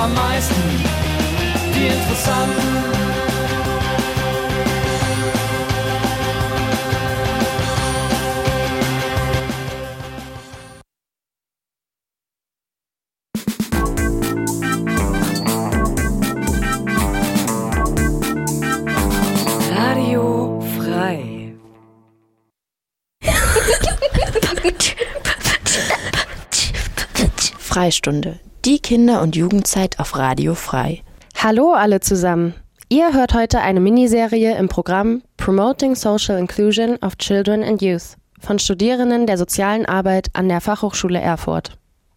am meisten, die interessanten. Radio frei. Freistunde. Die Kinder- und Jugendzeit auf Radio frei. Hallo alle zusammen. Ihr hört heute eine Miniserie im Programm Promoting Social Inclusion of Children and Youth von Studierenden der sozialen Arbeit an der Fachhochschule Erfurt.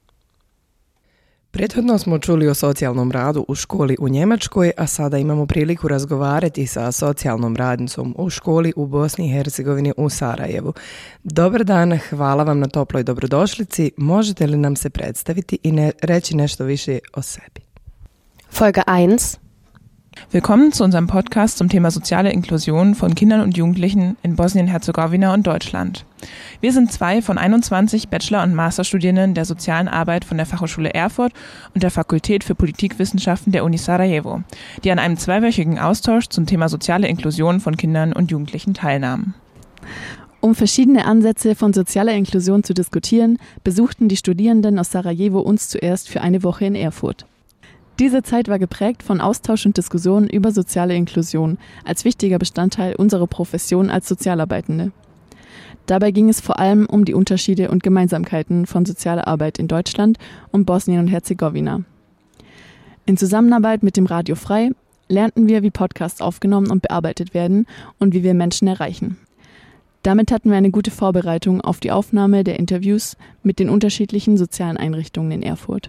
Prethodno smo čuli o socijalnom radu u školi u Njemačkoj, a sada imamo priliku razgovarati sa socijalnom radnicom u školi u Bosni i Hercegovini u Sarajevu. Dobar dan, hvala vam na toploj dobrodošlici. Možete li nam se predstaviti i reći nešto više o sebi? Folge 1. Willkommen zu unserem Podcast zum Thema soziale Inklusion von Kindern und Jugendlichen in Bosnien-Herzegowina und Deutschland. Wir sind 2 von 21 Bachelor- und Masterstudierenden der sozialen Arbeit von der Fachhochschule Erfurt und der Fakultät für Politikwissenschaften der Uni Sarajevo, die an einem 2-wöchigen Austausch zum Thema soziale Inklusion von Kindern und Jugendlichen teilnahmen. Um verschiedene Ansätze von sozialer Inklusion zu diskutieren, besuchten die Studierenden aus Sarajevo uns zuerst für eine Woche in Erfurt. Diese Zeit war geprägt von Austausch und Diskussion über soziale Inklusion als wichtiger Bestandteil unserer Profession als Sozialarbeitende. Dabei ging es vor allem um die Unterschiede und Gemeinsamkeiten von sozialer Arbeit in Deutschland und Bosnien und Herzegowina. In Zusammenarbeit mit dem Radio Frei lernten wir, wie Podcasts aufgenommen und bearbeitet werden und wie wir Menschen erreichen. Damit hatten wir eine gute Vorbereitung auf die Aufnahme der Interviews mit den unterschiedlichen sozialen Einrichtungen in Erfurt.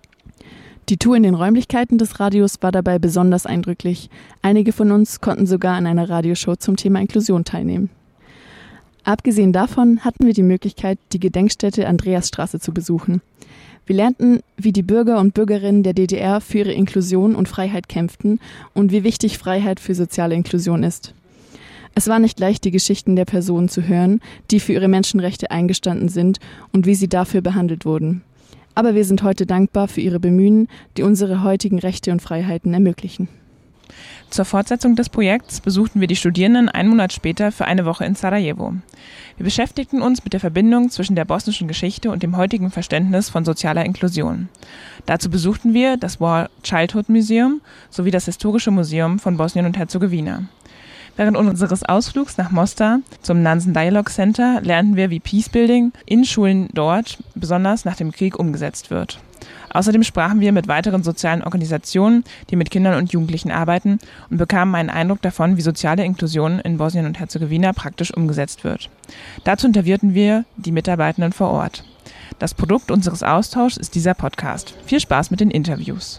Die Tour in den Räumlichkeiten des Radios war dabei besonders eindrücklich. Einige von uns konnten sogar an einer Radioshow zum Thema Inklusion teilnehmen. Abgesehen davon hatten wir die Möglichkeit, die Gedenkstätte Andreasstraße zu besuchen. Wir lernten, wie die Bürger und Bürgerinnen der DDR für ihre Inklusion und Freiheit kämpften und wie wichtig Freiheit für soziale Inklusion ist. Es war nicht leicht, die Geschichten der Personen zu hören, die für ihre Menschenrechte eingestanden sind und wie sie dafür behandelt wurden. Aber wir sind heute dankbar für ihre Bemühen, die unsere heutigen Rechte und Freiheiten ermöglichen. Zur Fortsetzung des Projekts besuchten wir die Studierenden 1 Monat später für eine Woche in Sarajevo. Wir beschäftigten uns mit der Verbindung zwischen der bosnischen Geschichte und dem heutigen Verständnis von sozialer Inklusion. Dazu besuchten wir das War Childhood Museum sowie das Historische Museum von Bosnien und Herzegowina. Während unseres Ausflugs nach Mostar zum Nansen Dialogue Center lernten wir, wie Peacebuilding in Schulen dort, besonders nach dem Krieg, umgesetzt wird. Außerdem sprachen wir mit weiteren sozialen Organisationen, die mit Kindern und Jugendlichen arbeiten, und bekamen einen Eindruck davon, wie soziale Inklusion in Bosnien und Herzegowina praktisch umgesetzt wird. Dazu interviewten wir die Mitarbeitenden vor Ort. Das Produkt unseres Austauschs ist dieser Podcast. Viel Spaß mit den Interviews.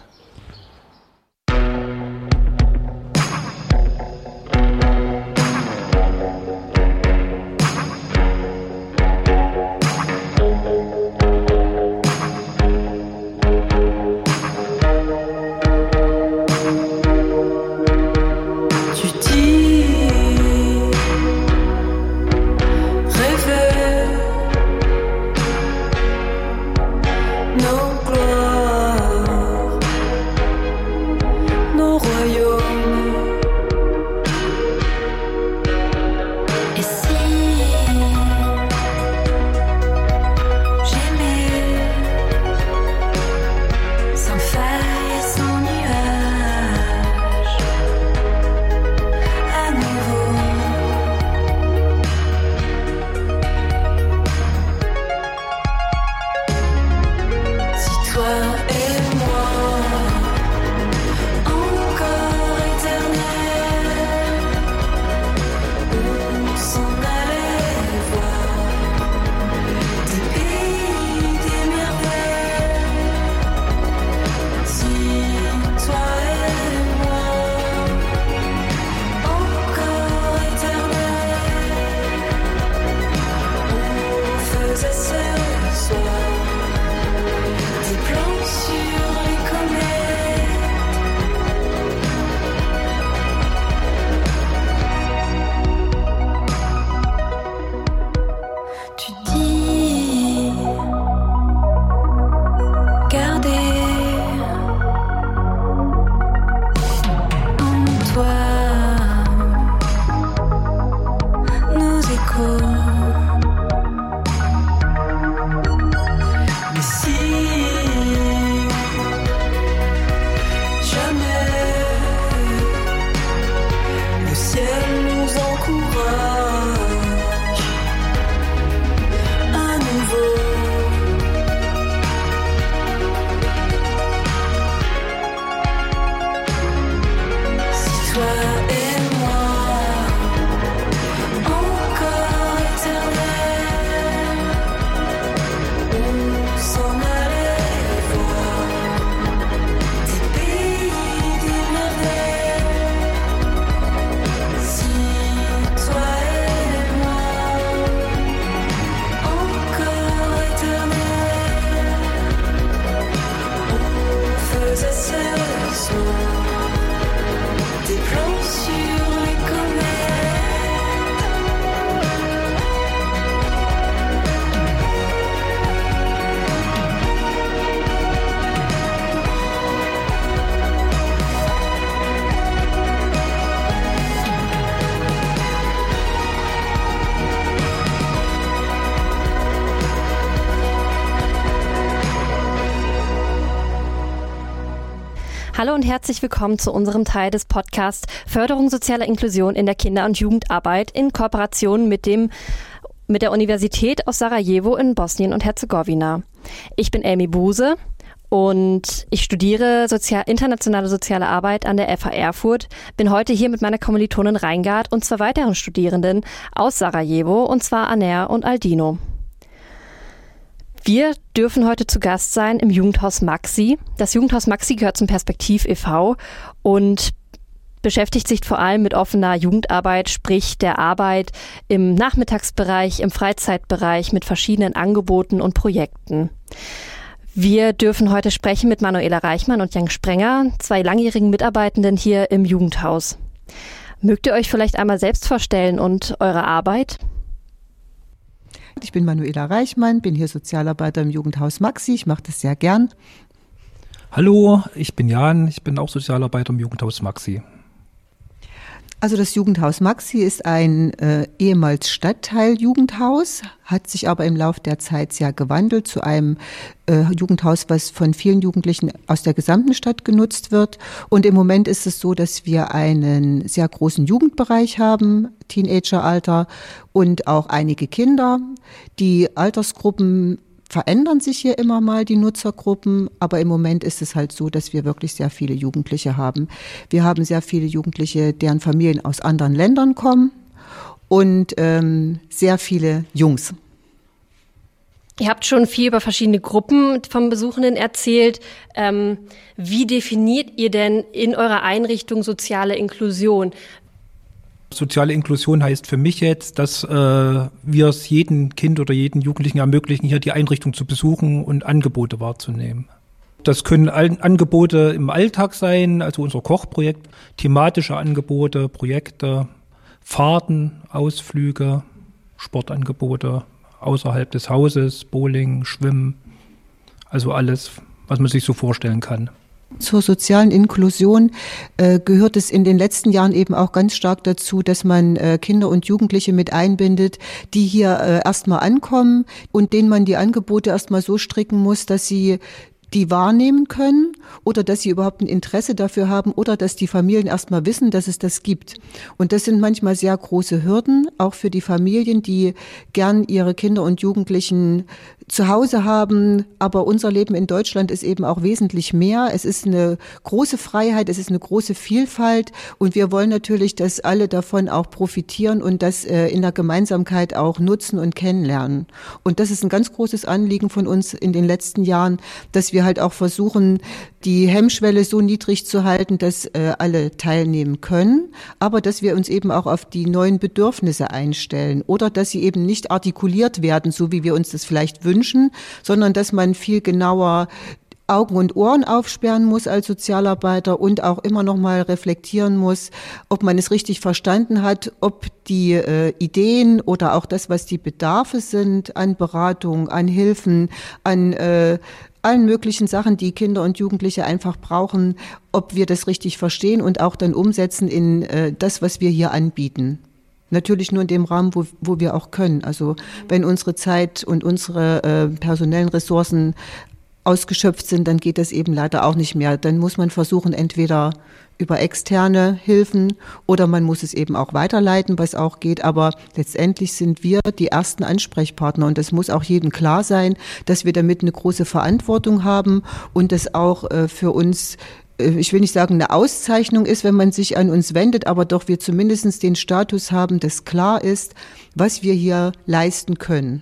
No gloire. Hallo und herzlich willkommen zu unserem Teil des Podcasts Förderung sozialer Inklusion in der Kinder- und Jugendarbeit in Kooperation mit der Universität aus Sarajevo in Bosnien und Herzegowina. Ich bin Amy Buse und ich studiere internationale soziale Arbeit an der FH Erfurt, bin heute hier mit meiner Kommilitonin Reingard und 2 weiteren Studierenden aus Sarajevo, und zwar Aner und Aldino. Wir dürfen heute zu Gast sein im Jugendhaus Maxi. Das Jugendhaus Maxi gehört zum Perspektiv e.V. und beschäftigt sich vor allem mit offener Jugendarbeit, sprich der Arbeit im Nachmittagsbereich, im Freizeitbereich mit verschiedenen Angeboten und Projekten. Wir dürfen heute sprechen mit Manuela Reichmann und Jan Sprenger, 2 langjährigen Mitarbeitenden hier im Jugendhaus. Mögt ihr euch vielleicht einmal selbst vorstellen und eure Arbeit? Ich bin Manuela Reichmann, bin hier Sozialarbeiter im Jugendhaus Maxi. Ich mache das sehr gern. Hallo, ich bin Jan, ich bin auch Sozialarbeiter im Jugendhaus Maxi. Also das Jugendhaus Maxi ist ein ehemals Stadtteil-Jugendhaus, hat sich aber im Laufe der Zeit sehr gewandelt zu einem Jugendhaus, was von vielen Jugendlichen aus der gesamten Stadt genutzt wird. Und im Moment ist es so, dass wir einen sehr großen Jugendbereich haben, Teenageralter, und auch einige Kinder. Die Altersgruppen verändern sich hier immer mal, die Nutzergruppen, aber im Moment ist es halt so, dass wir wirklich sehr viele Jugendliche haben. Wir haben sehr viele Jugendliche, deren Familien aus anderen Ländern kommen, und sehr viele Jungs. Ihr habt schon viel über verschiedene Gruppen von Besuchenden erzählt. Wie definiert ihr denn in eurer Einrichtung soziale Inklusion? Soziale Inklusion heißt für mich jetzt, dass wir es jedem Kind oder jedem Jugendlichen ermöglichen, hier die Einrichtung zu besuchen und Angebote wahrzunehmen. Das können Angebote im Alltag sein, also unser Kochprojekt, thematische Angebote, Projekte, Fahrten, Ausflüge, Sportangebote außerhalb des Hauses, Bowling, Schwimmen, also alles, was man sich so vorstellen kann. Zur sozialen Inklusion gehört es in den letzten Jahren eben auch ganz stark dazu, dass man Kinder und Jugendliche mit einbindet, die hier erstmal ankommen und denen man die Angebote erstmal so stricken muss, dass sie die wahrnehmen können oder dass sie überhaupt ein Interesse dafür haben oder dass die Familien erstmal wissen, dass es das gibt. Und das sind manchmal sehr große Hürden, auch für die Familien, die gern ihre Kinder und Jugendlichen zu Hause haben. Aber unser Leben in Deutschland ist eben auch wesentlich mehr. Es ist eine große Freiheit, es ist eine große Vielfalt, und wir wollen natürlich, dass alle davon auch profitieren und das in der Gemeinsamkeit auch nutzen und kennenlernen. Und das ist ein ganz großes Anliegen von uns in den letzten Jahren, dass wir halt auch versuchen, die Hemmschwelle so niedrig zu halten, dass alle teilnehmen können, aber dass wir uns eben auch auf die neuen Bedürfnisse einstellen oder dass sie eben nicht artikuliert werden, so wie wir uns das vielleicht wünschen, sondern dass man viel genauer Augen und Ohren aufsperren muss als Sozialarbeiter und auch immer noch mal reflektieren muss, ob man es richtig verstanden hat, ob die Ideen oder auch das, was die Bedarfe sind an Beratung, an Hilfen, an allen möglichen Sachen, die Kinder und Jugendliche einfach brauchen, ob wir das richtig verstehen und auch dann umsetzen in das, was wir hier anbieten. Natürlich nur in dem Rahmen, wo wir auch können. Also wenn unsere Zeit und unsere personellen Ressourcen ausgeschöpft sind, dann geht das eben leider auch nicht mehr. Dann muss man versuchen, entweder über externe Hilfen oder man muss es eben auch weiterleiten, was auch geht. Aber letztendlich sind wir die ersten Ansprechpartner und das muss auch jedem klar sein, dass wir damit eine große Verantwortung haben und das auch für uns, ich will nicht sagen, eine Auszeichnung ist, wenn man sich an uns wendet, aber doch wir zumindest den Status haben, dass klar ist, was wir hier leisten können.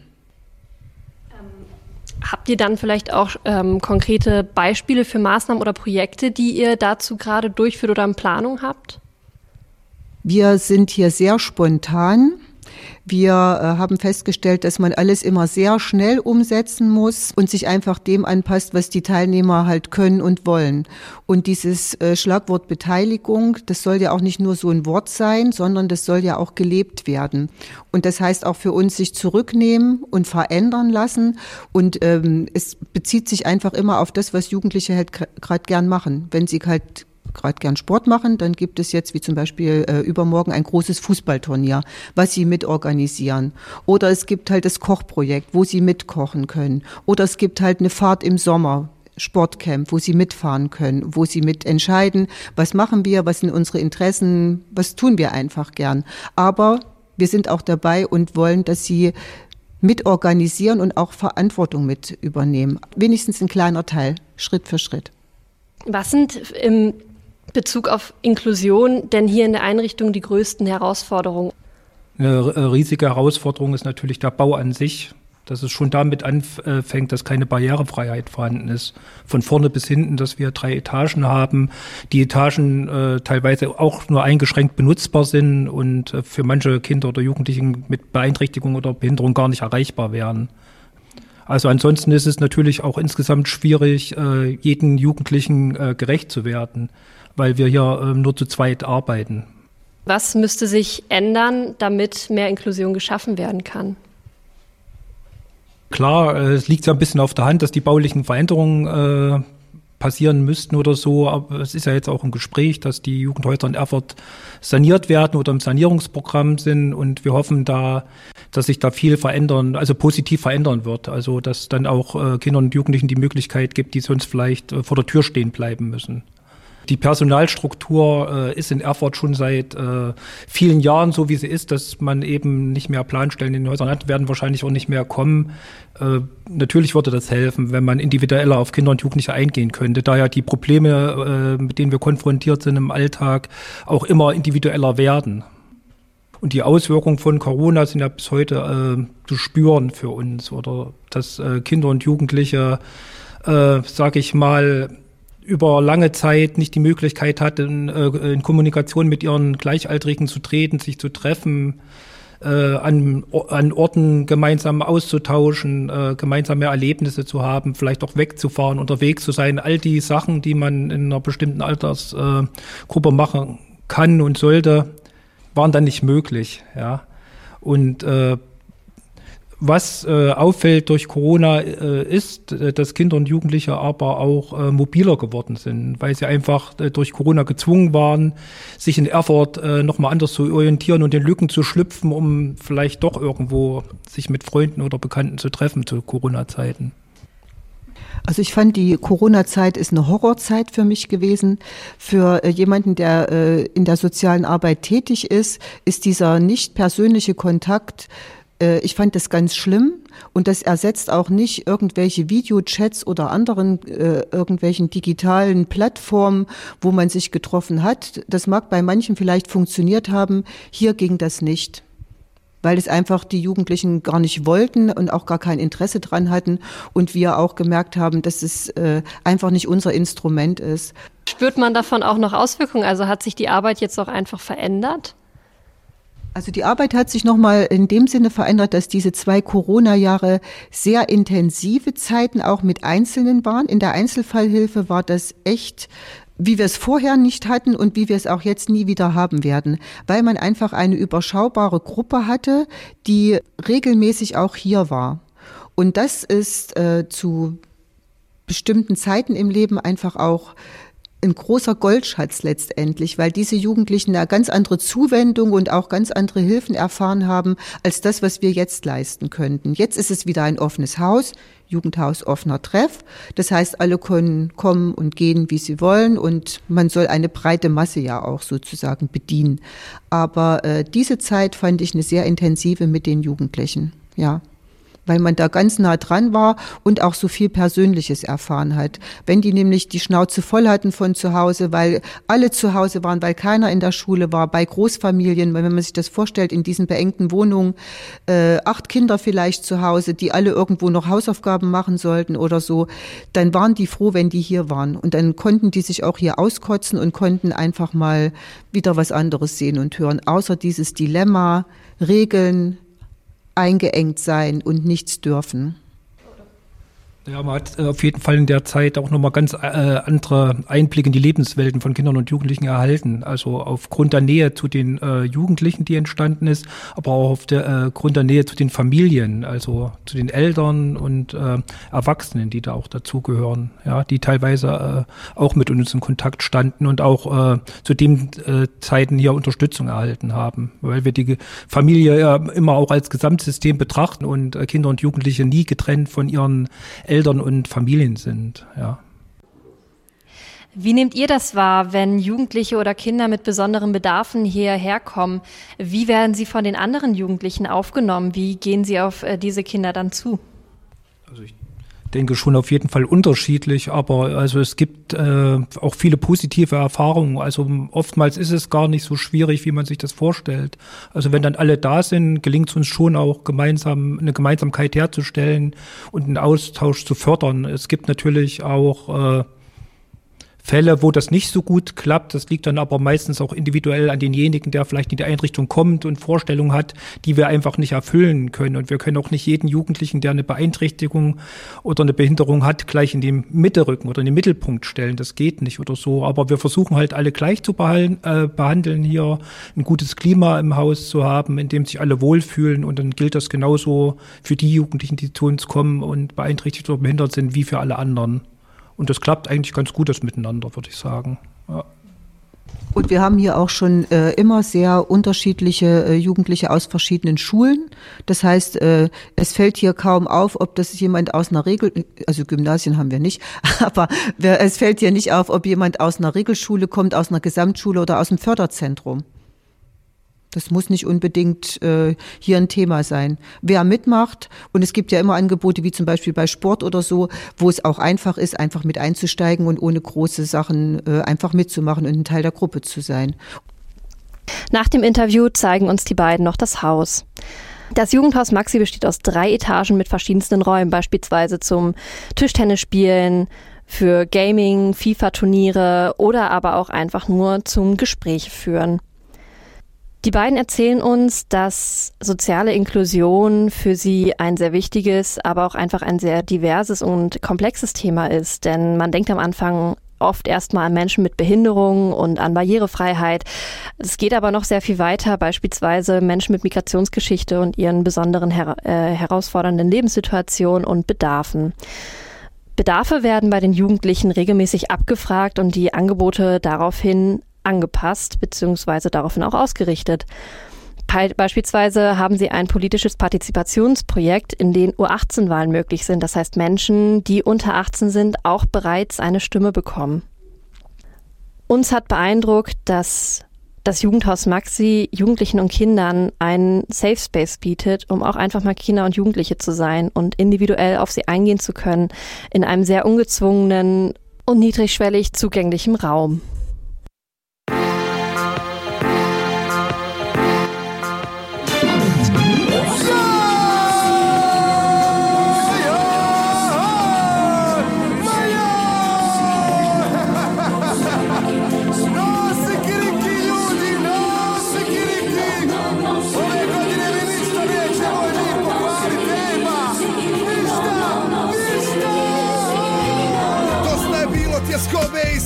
Habt ihr dann vielleicht auch konkrete Beispiele für Maßnahmen oder Projekte, die ihr dazu gerade durchführt oder in Planung habt? Wir sind hier sehr spontan. Wir haben festgestellt, dass man alles immer sehr schnell umsetzen muss und sich einfach dem anpasst, was die Teilnehmer halt können und wollen. Und dieses Schlagwort Beteiligung, das soll ja auch nicht nur so ein Wort sein, sondern das soll ja auch gelebt werden. Und das heißt auch für uns sich zurücknehmen und verändern lassen. Und es bezieht sich einfach immer auf das, was Jugendliche halt gerade gern machen. Wenn sie halt gerade gern Sport machen, dann gibt es jetzt wie zum Beispiel übermorgen ein großes Fußballturnier, was sie mitorganisieren. Oder es gibt halt das Kochprojekt, wo sie mitkochen können. Oder es gibt halt eine Fahrt im Sommer, Sportcamp, wo sie mitfahren können, wo sie mitentscheiden, was machen wir, was sind unsere Interessen, was tun wir einfach gern. Aber wir sind auch dabei und wollen, dass sie mitorganisieren und auch Verantwortung mit übernehmen. Wenigstens ein kleiner Teil, Schritt für Schritt. Was sind im Bezug auf Inklusion denn hier in der Einrichtung die größten Herausforderungen? Eine riesige Herausforderung ist natürlich der Bau an sich, dass es schon damit anfängt, dass keine Barrierefreiheit vorhanden ist. Von vorne bis hinten, dass wir 3 Etagen haben, die Etagen teilweise auch nur eingeschränkt benutzbar sind und für manche Kinder oder Jugendlichen mit Beeinträchtigung oder Behinderung gar nicht erreichbar wären. Also ansonsten ist es natürlich auch insgesamt schwierig, jeden Jugendlichen gerecht zu werden, weil wir hier nur zu zweit arbeiten. Was müsste sich ändern, damit mehr Inklusion geschaffen werden kann? Klar, es liegt ja ein bisschen auf der Hand, dass die baulichen Veränderungen passieren müssten oder so. Aber es ist ja jetzt auch im Gespräch, dass die Jugendhäuser in Erfurt saniert werden oder im Sanierungsprogramm sind. Und wir hoffen da, dass sich da viel verändern, also positiv verändern wird. Also dass dann auch Kindern und Jugendlichen die Möglichkeit gibt, die sonst vielleicht vor der Tür stehen bleiben müssen. Die Personalstruktur ist in Erfurt schon seit vielen Jahren so, wie sie ist, dass man eben nicht mehr Planstellen in den Häusern hat, werden wahrscheinlich auch nicht mehr kommen. Natürlich würde das helfen, wenn man individueller auf Kinder und Jugendliche eingehen könnte, da ja die Probleme, mit denen wir konfrontiert sind im Alltag, auch immer individueller werden. Und die Auswirkungen von Corona sind ja bis heute zu spüren für uns, oder dass Kinder und Jugendliche, sage ich mal, über lange Zeit nicht die Möglichkeit hatten, in Kommunikation mit ihren Gleichaltrigen zu treten, sich zu treffen, an Orten gemeinsam auszutauschen, gemeinsame Erlebnisse zu haben, vielleicht auch wegzufahren, unterwegs zu sein. All die Sachen, die man in einer bestimmten Altersgruppe machen kann und sollte, waren dann nicht möglich. Ja. Und was auffällt durch Corona ist, dass Kinder und Jugendliche aber auch mobiler geworden sind, weil sie einfach durch Corona gezwungen waren, sich in Erfurt nochmal anders zu orientieren und in Lücken zu schlüpfen, um vielleicht doch irgendwo sich mit Freunden oder Bekannten zu treffen zu Corona-Zeiten. Also ich fand, die Corona-Zeit ist eine Horrorzeit für mich gewesen. Für jemanden, der in der sozialen Arbeit tätig ist dieser nicht persönliche Kontakt, ich fand das ganz schlimm und das ersetzt auch nicht irgendwelche Videochats oder anderen irgendwelchen digitalen Plattformen, wo man sich getroffen hat. Das mag bei manchen vielleicht funktioniert haben, hier ging das nicht, weil es einfach die Jugendlichen gar nicht wollten und auch gar kein Interesse dran hatten und wir auch gemerkt haben, dass es einfach nicht unser Instrument ist. Spürt man davon auch noch Auswirkungen? Also hat sich die Arbeit jetzt auch einfach verändert? Also die Arbeit hat sich nochmal in dem Sinne verändert, dass diese 2 Corona-Jahre sehr intensive Zeiten auch mit Einzelnen waren. In der Einzelfallhilfe war das echt, wie wir es vorher nicht hatten und wie wir es auch jetzt nie wieder haben werden, weil man einfach eine überschaubare Gruppe hatte, die regelmäßig auch hier war. Und das ist zu bestimmten Zeiten im Leben einfach auch ein großer Goldschatz letztendlich, weil diese Jugendlichen eine ganz andere Zuwendung und auch ganz andere Hilfen erfahren haben, als das, was wir jetzt leisten könnten. Jetzt ist es wieder ein offenes Haus, Jugendhaus offener Treff. Das heißt, alle können kommen und gehen, wie sie wollen, und man soll eine breite Masse ja auch sozusagen bedienen. Aber diese Zeit fand ich eine sehr intensive mit den Jugendlichen, ja. Weil man da ganz nah dran war und auch so viel Persönliches erfahren hat. Wenn die nämlich die Schnauze voll hatten von zu Hause, weil alle zu Hause waren, weil keiner in der Schule war, bei Großfamilien, weil wenn man sich das vorstellt, in diesen beengten Wohnungen, 8 Kinder vielleicht zu Hause, die alle irgendwo noch Hausaufgaben machen sollten oder so, dann waren die froh, wenn die hier waren. Und dann konnten die sich auch hier auskotzen und konnten einfach mal wieder was anderes sehen und hören, außer dieses Dilemma, Regeln, eingeengt sein und nichts dürfen. Ja, man hat auf jeden Fall in der Zeit auch nochmal ganz andere Einblicke in die Lebenswelten von Kindern und Jugendlichen erhalten. Also aufgrund der Nähe zu den Jugendlichen, die entstanden ist, aber auch aufgrund der Nähe zu den Familien, also zu den Eltern und Erwachsenen, die da auch dazugehören, ja, die teilweise auch mit uns in Kontakt standen und auch zu den Zeiten hier Unterstützung erhalten haben, weil wir die Familie ja immer auch als Gesamtsystem betrachten und Kinder und Jugendliche nie getrennt von ihren Eltern und Familien sind, ja. Wie nehmt ihr das wahr, wenn Jugendliche oder Kinder mit besonderen Bedarfen hierher kommen? Wie werden sie von den anderen Jugendlichen aufgenommen? Wie gehen sie auf diese Kinder dann zu? Also ich denke schon auf jeden Fall unterschiedlich, aber also es gibt auch viele positive Erfahrungen. Also oftmals ist es gar nicht so schwierig, wie man sich das vorstellt. Also wenn dann alle da sind, gelingt es uns schon auch gemeinsam eine Gemeinsamkeit herzustellen und einen Austausch zu fördern. Es gibt natürlich auch Fälle, wo das nicht so gut klappt. Das liegt dann aber meistens auch individuell an denjenigen, der vielleicht in die Einrichtung kommt und Vorstellungen hat, die wir einfach nicht erfüllen können. Und wir können auch nicht jeden Jugendlichen, der eine Beeinträchtigung oder eine Behinderung hat, gleich in den Mitte rücken oder in den Mittelpunkt stellen. Das geht nicht oder so. Aber wir versuchen halt alle gleich zu behandeln, hier ein gutes Klima im Haus zu haben, in dem sich alle wohlfühlen. Und dann gilt das genauso für die Jugendlichen, die zu uns kommen und beeinträchtigt oder behindert sind, wie für alle anderen. Und das klappt eigentlich ganz gut, das Miteinander, würde ich sagen. Ja. Und wir haben hier auch schon immer sehr unterschiedliche Jugendliche aus verschiedenen Schulen. Das heißt, es fällt hier kaum auf, ob das jemand aus einer also Gymnasien haben wir nicht, aber es fällt hier nicht auf, ob jemand aus einer Regelschule kommt, aus einer Gesamtschule oder aus dem Förderzentrum. Das muss nicht unbedingt hier ein Thema sein. Wer mitmacht, und es gibt ja immer Angebote, wie zum Beispiel bei Sport oder so, wo es auch einfach ist, einfach mit einzusteigen und ohne große Sachen einfach mitzumachen und ein Teil der Gruppe zu sein. Nach dem Interview zeigen uns die beiden noch das Haus. Das Jugendhaus Maxi besteht aus 3 Etagen mit verschiedensten Räumen, beispielsweise zum Tischtennisspielen, für Gaming, FIFA-Turniere oder aber auch einfach nur zum Gespräch führen. Die beiden erzählen uns, dass soziale Inklusion für sie ein sehr wichtiges, aber auch einfach ein sehr diverses und komplexes Thema ist. Denn man denkt am Anfang oft erstmal an Menschen mit Behinderung und an Barrierefreiheit. Es geht aber noch sehr viel weiter, beispielsweise Menschen mit Migrationsgeschichte und ihren besonderen herausfordernden Lebenssituationen und Bedarfen. Bedarfe werden bei den Jugendlichen regelmäßig abgefragt und die Angebote daraufhin angepasst bzw. daraufhin auch ausgerichtet. Beispielsweise haben sie ein politisches Partizipationsprojekt, in dem U18-Wahlen möglich sind. Das heißt, Menschen, die unter 18 sind, auch bereits eine Stimme bekommen. Uns hat beeindruckt, dass das Jugendhaus Maxi Jugendlichen und Kindern einen Safe Space bietet, um auch einfach mal Kinder und Jugendliche zu sein und individuell auf sie eingehen zu können, in einem sehr ungezwungenen und niedrigschwellig zugänglichen Raum. Tjeskobe i sa Debra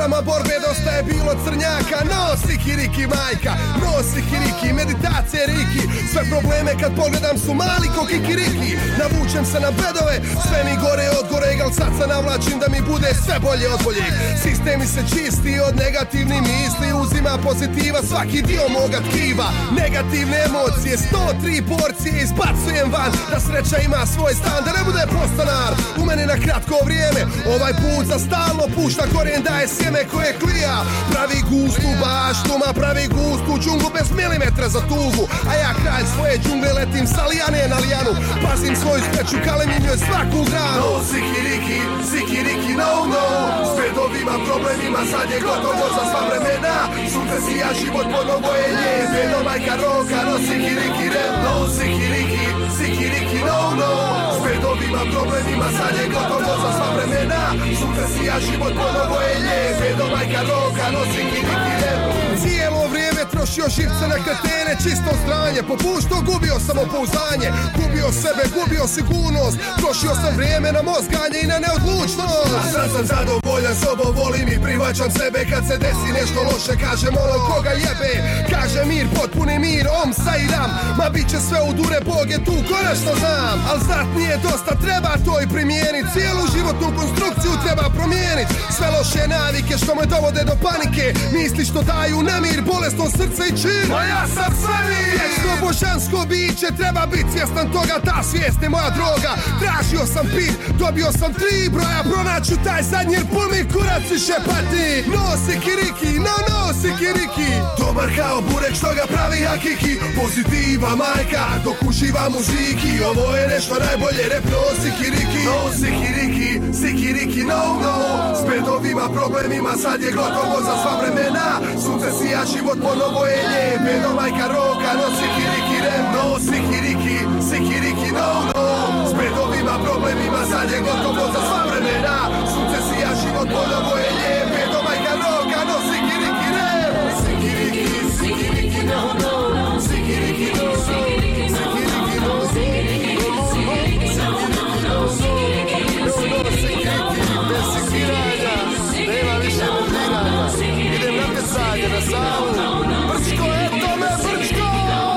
programa borbe dosta je bilo crnjaka. No sikiriki majka, no sikiriki, meditacije riki. Sve probleme kad pogledam su mali ko kikiriki. Navučem se na bedove, sve mi gore od gore, gal sad se navlačim da mi bude sve bolje od boljeg. Sistem mi se čisti od negativnih misli, uzima pozitiva svaki dio moga tkiva. Negativne emocije, 103 porcije izbacujem van, da sreća ima svoj stan, da ne bude postanar u meni na kratko vrijeme. Ovaj put za stalno pušta korijen, daje sjeme koje klija. Pravi gustu baštuma, pravi gustu džunglu bez milimetra za tugu. A ja kralj svoje džungle letim sa lijane na lijanu. Pazim svoju sreću, kaleminjuje svaku granu. No sikiriki, sikiriki, no no. S bedovima, problemima, sad je gotovo za sva vremena. Sunce sija, život ponovo je lijep. Jedno majka roka, no sikiriki, no sikiriki, sikiriki, no no. S bedovima, problemima, sad je gotovo za sva vremena. Sunce sija, život ponovo je lijep. Jedno majka roka, no sikiriki, cijelo vrijeme trošio živce na kretene, čisto stranje. Popuštao, gubio samopouzdanje, gubio sebe, gubio sigurnost. Trošio sam vrijeme na mozganje i na neodlučnost. A sad sam zadovoljan sobom, volim i prihvaćam sebe. Kad se desi nešto loše, kažem ono koga jebe. Kaže mir, potpuni mir, sa i ram. Ma bit će sve u dure, Bog je tu, konačno znam. Al znat nije dosta, treba to i primijenit. Cijelu životnu konstrukciju treba promijenit. Sve loše navike što me dovode do panike, misli što daju nemir, bolesno srce i čin. Ma ja sam svemir, vječno božansko biće, treba biti svjestan toga, ta svijest je moja droga. Tražio sam pit, dobio sam 3 broja, pronaću taj zadnji jer pun mi kurac više pati. No sikiriki, no sikiriki, dobar kao burek što ga pravi hakiki. Pozitiva majka, dok uživa muziki, ovo je nešto najbolje, rap no sikiriki. No sikiriki, sikiriki, no s bedovima, problemima, sad je gotovo za sva vremena. Sunce sija, život ponovo je lijep. Jedno majka roka, no sikiriki, rap no sikiriki, sikiriki, no s bedovima, problemima, sad je gotovo za sva vremena. Sunce sija, život ponovo je lijep. Jedno majka roka, no sikiriki, rap sikiriki, sikiriki, no sikiriki, no sikiriki, no sikiriki, bez sikiranja, nema više modiranja. Idem na pesanje, na savu, Brčko, eto me Brčko.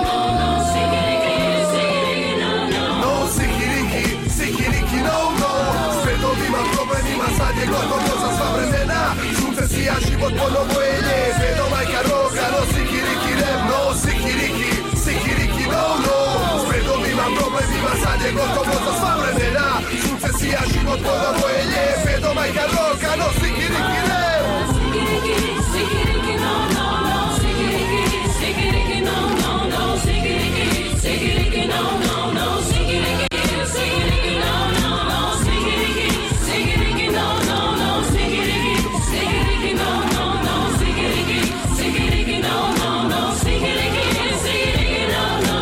No sikiriki, sikiriki, no s bedovima, problemima, sad je gotovo za sva vremena. Sunce sija, život ponovo je lijep. Jedno majka roka, no sikiriki, rap no sikiriki, sikiriki, no s bedovima, problemima, sad je gotovo za sva vremena. Sunce sija, život ponovo je lijep. Jedno majka roka, no sikiriki, rap sikiriki, sikiriki, no sikiriki, sikiriki, no sikiriki, sikiriki, no sikiriki, sikiriki, no sikiriki, sikiriki, no sikiriki, sikiriki, no sikiriki, sikiriki, no sikiriki, sikiriki, no.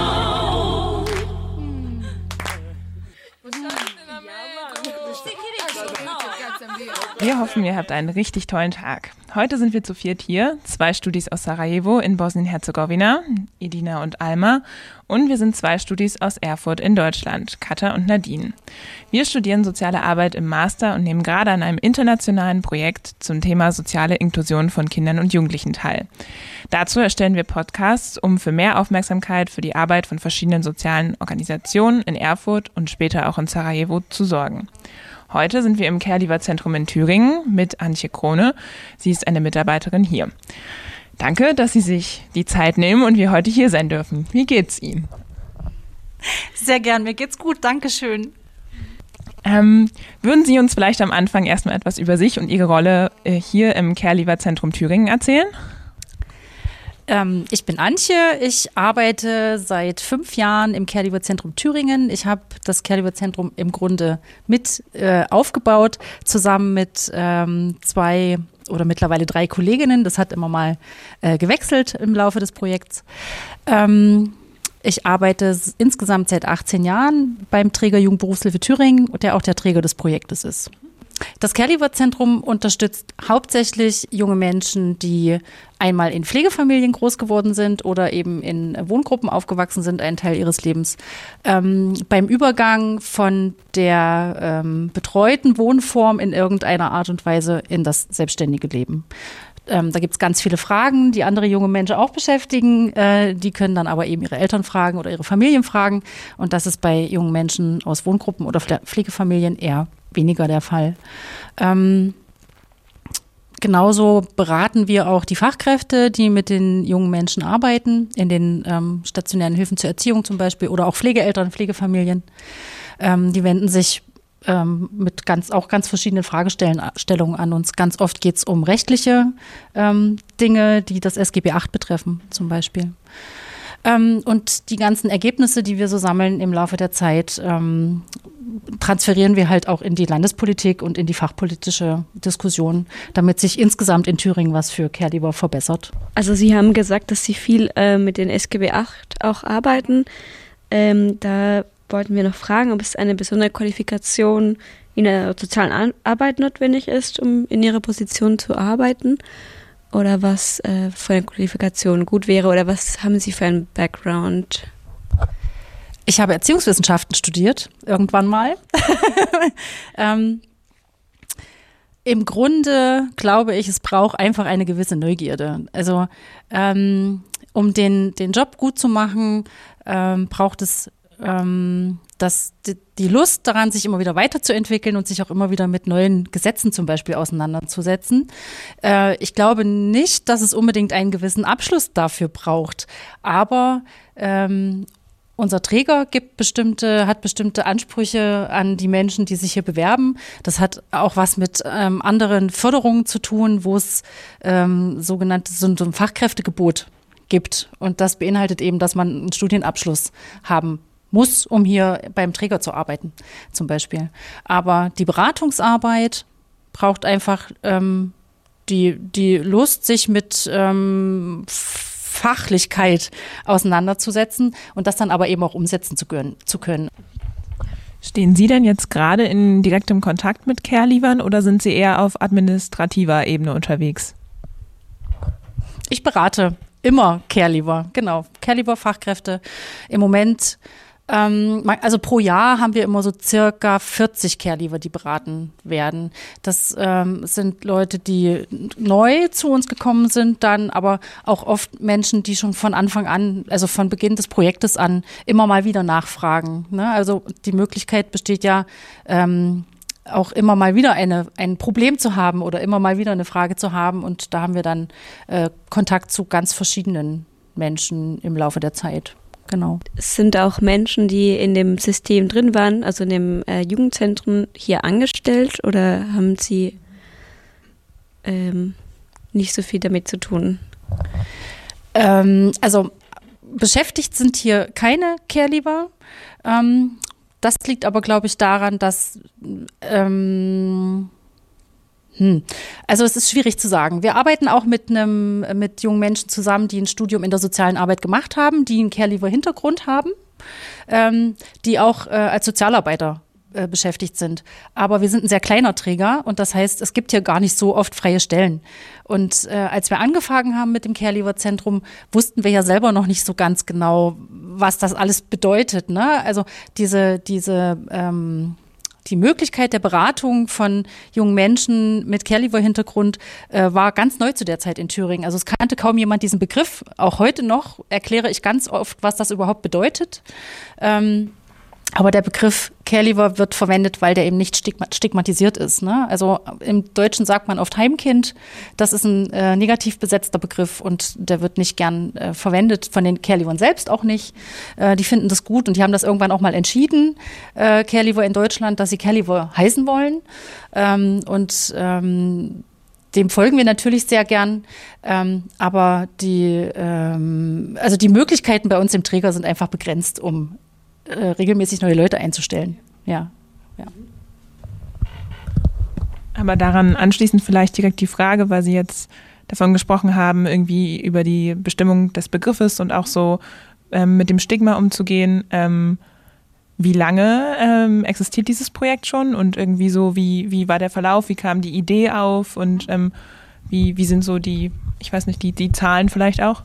Wir hoffen, ihr habt einen richtig tollen Tag. Heute sind wir zu viert hier, 2 Studis aus Sarajevo in Bosnien-Herzegowina, Edina und Alma, und wir sind 2 Studis aus Erfurt in Deutschland, Katha und Nadine. Wir studieren soziale Arbeit im Master und nehmen gerade an einem internationalen Projekt zum Thema soziale Inklusion von Kindern und Jugendlichen teil. Dazu erstellen wir Podcasts, um für mehr Aufmerksamkeit für die Arbeit von verschiedenen sozialen Organisationen in Erfurt und später auch in Sarajevo zu sorgen. Heute sind wir im Care-Liver-Zentrum in Thüringen mit Antje Krone. Sie ist eine Mitarbeiterin hier. Danke, dass Sie sich die Zeit nehmen und wir heute hier sein dürfen. Wie geht's Ihnen? Sehr gern, mir geht's gut, dankeschön. Würden Sie uns vielleicht am Anfang erstmal etwas über sich und Ihre Rolle hier im Care-Liver-Zentrum Thüringen erzählen? Ich bin Antje, ich arbeite seit 5 Jahren im Care-Liver-Zentrum Thüringen. Ich habe das Care-Liver-Zentrum im Grunde mit aufgebaut, zusammen mit 2 oder mittlerweile 3 Kolleginnen. Das hat immer mal gewechselt im Laufe des Projekts. Ich arbeite insgesamt seit 18 Jahren beim Träger Jugendberufshilfe Thüringen, der auch der Träger des Projektes ist. Das Care-Liebe-Zentrum unterstützt hauptsächlich junge Menschen, die einmal in Pflegefamilien groß geworden sind oder eben in Wohngruppen aufgewachsen sind, einen Teil ihres Lebens. Beim Übergang von der betreuten Wohnform in irgendeiner Art und Weise in das selbstständige Leben. Da gibt es ganz viele Fragen, die andere junge Menschen auch beschäftigen. Die können dann aber eben ihre Eltern fragen oder ihre Familien fragen. Und das ist bei jungen Menschen aus Wohngruppen oder Pflegefamilien eher weniger der Fall. Genauso beraten wir auch die Fachkräfte, die mit den jungen Menschen arbeiten, in den stationären Hilfen zur Erziehung zum Beispiel oder auch Pflegeeltern, Pflegefamilien. Die wenden sich mit ganz verschiedenen Fragestellungen an uns. Ganz oft geht es um rechtliche Dinge, die das SGB VIII betreffen zum Beispiel. Und die ganzen Ergebnisse, die wir so sammeln im Laufe der Zeit, transferieren wir halt auch in die Landespolitik und in die fachpolitische Diskussion, damit sich insgesamt in Thüringen was für Care-Liebe verbessert. Also Sie haben gesagt, dass Sie viel mit den SGB VIII auch arbeiten. Da wollten wir noch fragen, ob es eine besondere Qualifikation in der sozialen Arbeit notwendig ist, um in Ihrer Position zu arbeiten. Oder was für eine Qualifikation gut wäre oder was haben Sie für einen Background? Ich habe Erziehungswissenschaften studiert, irgendwann mal. Im Grunde glaube ich, es braucht einfach eine gewisse Neugierde. Also um den Job gut zu machen, braucht es die Lust daran, sich immer wieder weiterzuentwickeln und sich auch immer wieder mit neuen Gesetzen zum Beispiel auseinanderzusetzen. Ich glaube nicht, dass es unbedingt einen gewissen Abschluss dafür braucht, aber unser Träger hat bestimmte Ansprüche an die Menschen, die sich hier bewerben. Das hat auch was mit anderen Förderungen zu tun, wo es so ein Fachkräftegebot gibt. Und das beinhaltet eben, dass man einen Studienabschluss haben muss, um hier beim Träger zu arbeiten, zum Beispiel. Aber die Beratungsarbeit braucht einfach die Lust, sich mit Fachlichkeit auseinanderzusetzen und das dann aber eben auch umsetzen zu können. Stehen Sie denn jetzt gerade in direktem Kontakt mit Care-Liebern oder sind Sie eher auf administrativer Ebene unterwegs? Ich berate immer Care-Lieber, genau. Care-Lieber-Fachkräfte. Im Moment, also pro Jahr haben wir immer so circa 40 Care-Lieber, die beraten werden. Das sind Leute, die neu zu uns gekommen sind, dann aber auch oft Menschen, die schon von Anfang an, also von Beginn des Projektes an, immer mal wieder nachfragen. Ne? Also die Möglichkeit besteht ja, auch immer mal wieder ein Problem zu haben oder immer mal wieder eine Frage zu haben. Und da haben wir dann Kontakt zu ganz verschiedenen Menschen im Laufe der Zeit. Genau. Es sind auch Menschen, die in dem System drin waren, also in dem Jugendzentrum hier angestellt oder haben sie nicht so viel damit zu tun? Also beschäftigt sind hier keine Care-Lieber. Das liegt aber, glaube ich, daran, dass also es ist schwierig zu sagen. Wir arbeiten auch mit jungen Menschen zusammen, die ein Studium in der sozialen Arbeit gemacht haben, die einen Care-Lieber-Hintergrund haben, die auch als Sozialarbeiter beschäftigt sind. Aber wir sind ein sehr kleiner Träger und das heißt, es gibt hier gar nicht so oft freie Stellen. Und als wir angefangen haben mit dem Care-Lieber-Zentrum, wussten wir ja selber noch nicht so ganz genau, was das alles bedeutet. Ne? Also die Möglichkeit der Beratung von jungen Menschen mit Care-Lieber-Hintergrund war ganz neu zu der Zeit in Thüringen. Also es kannte kaum jemand diesen Begriff. Auch heute noch erkläre ich ganz oft, was das überhaupt bedeutet. Aber der Begriff Care-Lieber wird verwendet, weil der eben nicht stigmatisiert ist. Ne? Also im Deutschen sagt man oft Heimkind. Das ist ein negativ besetzter Begriff und der wird nicht gern verwendet, von den Care-Liebern selbst auch nicht. Die finden das gut und die haben das irgendwann auch mal entschieden, Care-Lieber in Deutschland, dass sie Care-Lieber heißen wollen. Dem folgen wir natürlich sehr gern, aber die Möglichkeiten bei uns im Träger sind einfach begrenzt, um regelmäßig neue Leute einzustellen. Ja. Aber daran anschließend vielleicht direkt die Frage, weil Sie jetzt davon gesprochen haben, irgendwie über die Bestimmung des Begriffes und auch so mit dem Stigma umzugehen. Wie lange existiert dieses Projekt schon und irgendwie so, wie war der Verlauf, wie kam die Idee auf und wie sind so die Zahlen vielleicht auch?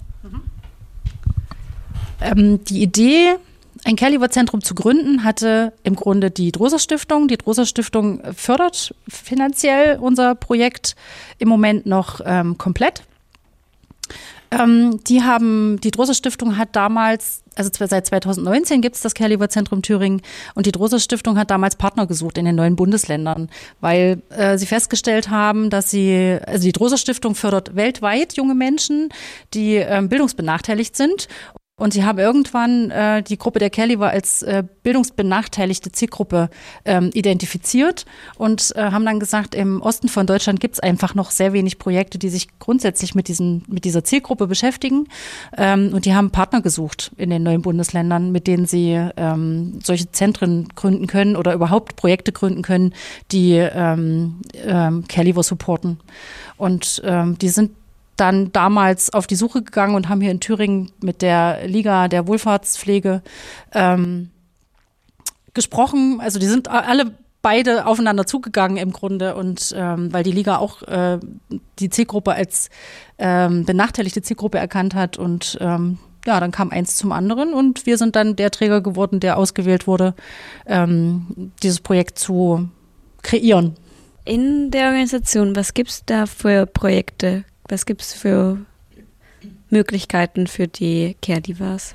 Die Idee, ein Care-Leaver-Zentrum zu gründen, hatte im Grunde die Droser-Stiftung. Die Droser-Stiftung fördert finanziell unser Projekt im Moment noch komplett. Die Droser-Stiftung hat damals, also seit 2019 gibt es das Care-Leaver-Zentrum Thüringen und die Droser-Stiftung hat damals Partner gesucht in den neuen Bundesländern, weil sie festgestellt haben, dass die Droser-Stiftung fördert weltweit junge Menschen, die bildungsbenachteiligt sind. Und sie haben irgendwann die Gruppe der Care-Leaver als bildungsbenachteiligte Zielgruppe identifiziert und haben dann gesagt, im Osten von Deutschland gibt es einfach noch sehr wenig Projekte, die sich grundsätzlich mit dieser Zielgruppe beschäftigen. Und die haben Partner gesucht in den neuen Bundesländern, mit denen sie solche Zentren gründen können oder überhaupt Projekte gründen können, die Care-Leaver supporten. Und die sind dann damals auf die Suche gegangen und haben hier in Thüringen mit der Liga der Wohlfahrtspflege gesprochen. Also die sind alle beide aufeinander zugegangen im Grunde und weil die Liga auch die Zielgruppe als benachteiligte Zielgruppe erkannt hat und dann kam eins zum anderen und wir sind dann der Träger geworden, der ausgewählt wurde, dieses Projekt zu kreieren. In der Organisation, was gibt es da für Projekte? Was gibt es für Möglichkeiten für die Care-Leavers?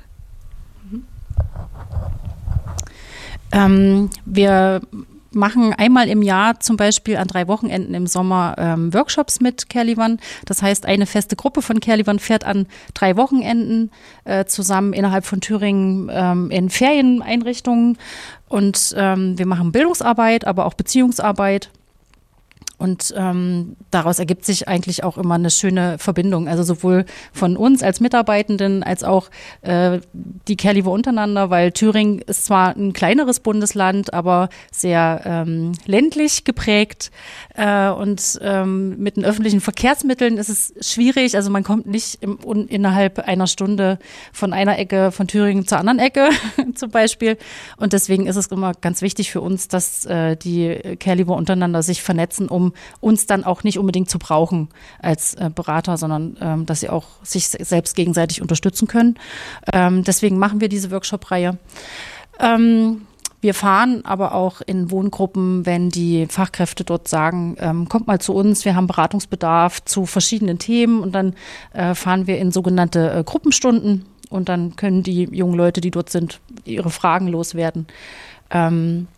Wir machen einmal im Jahr zum Beispiel an 3 Wochenenden im Sommer Workshops mit Care-Leavern. Das heißt, eine feste Gruppe von Care-Leavern fährt an 3 Wochenenden zusammen innerhalb von Thüringen in Ferieneinrichtungen. Und wir machen Bildungsarbeit, aber auch Beziehungsarbeit. Und daraus ergibt sich eigentlich auch immer eine schöne Verbindung. Also sowohl von uns als Mitarbeitenden als auch die Care-Leaver untereinander, weil Thüringen ist zwar ein kleineres Bundesland, aber sehr ländlich geprägt. Und mit den öffentlichen Verkehrsmitteln ist es schwierig. Also man kommt nicht innerhalb einer Stunde von einer Ecke von Thüringen zur anderen Ecke zum Beispiel. Und deswegen ist es immer ganz wichtig für uns, dass die Care-Leaver untereinander sich vernetzen, um uns dann auch nicht unbedingt zu brauchen als Berater, sondern dass sie auch sich selbst gegenseitig unterstützen können. Deswegen machen wir diese Workshop-Reihe. Wir fahren aber auch in Wohngruppen, wenn die Fachkräfte dort sagen, kommt mal zu uns, wir haben Beratungsbedarf zu verschiedenen Themen und dann fahren wir in sogenannte Gruppenstunden und dann können die jungen Leute, die dort sind, ihre Fragen loswerden. Dann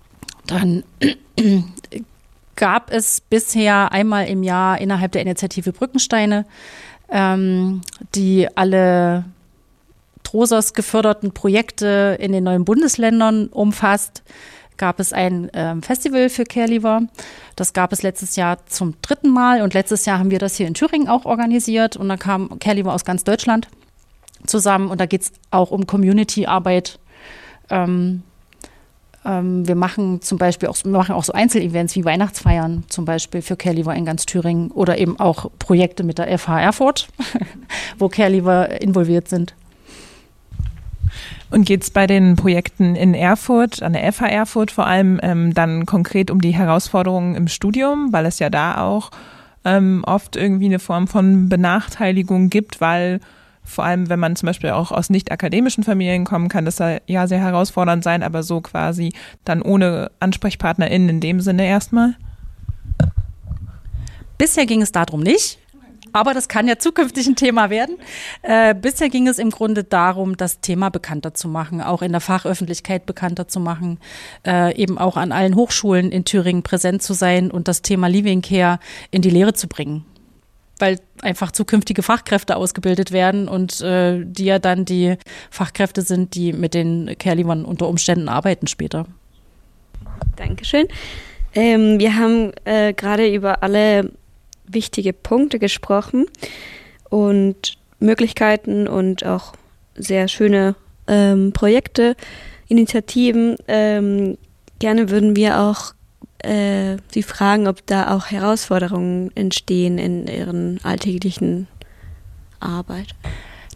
gab es bisher einmal im Jahr innerhalb der Initiative Brückensteine, die alle Drosers geförderten Projekte in den neuen Bundesländern umfasst, gab es ein Festival für Care-Leaver. Das gab es letztes Jahr zum 3. Mal und letztes Jahr haben wir das hier in Thüringen auch organisiert und da kamen Care-Leaver aus ganz Deutschland zusammen und da geht es auch um Community-Arbeit. Wir machen zum Beispiel auch so Einzelevents wie Weihnachtsfeiern zum Beispiel für Care-Leaver in ganz Thüringen oder eben auch Projekte mit der FH Erfurt, wo Care-Leaver involviert sind. Und geht es bei den Projekten in Erfurt, an der FH Erfurt vor allem dann konkret um die Herausforderungen im Studium, weil es ja da auch oft irgendwie eine Form von Benachteiligung gibt, weil vor allem, wenn man zum Beispiel auch aus nicht-akademischen Familien kommen kann, das ja sehr herausfordernd sein, aber so quasi dann ohne AnsprechpartnerInnen in dem Sinne erstmal? Bisher ging es darum nicht, aber das kann ja zukünftig ein Thema werden. Bisher ging es im Grunde darum, das Thema bekannter zu machen, auch in der Fachöffentlichkeit bekannter zu machen, eben auch an allen Hochschulen in Thüringen präsent zu sein und das Thema Living Care in die Lehre zu bringen. Weil einfach zukünftige Fachkräfte ausgebildet werden und die ja dann die Fachkräfte sind, die mit den Care-Leavern unter Umständen arbeiten später. Dankeschön. Wir haben gerade über alle wichtige Punkte gesprochen und Möglichkeiten und auch sehr schöne Projekte, Initiativen. Gerne würden wir auch Sie fragen, ob da auch Herausforderungen entstehen in Ihren alltäglichen Arbeit.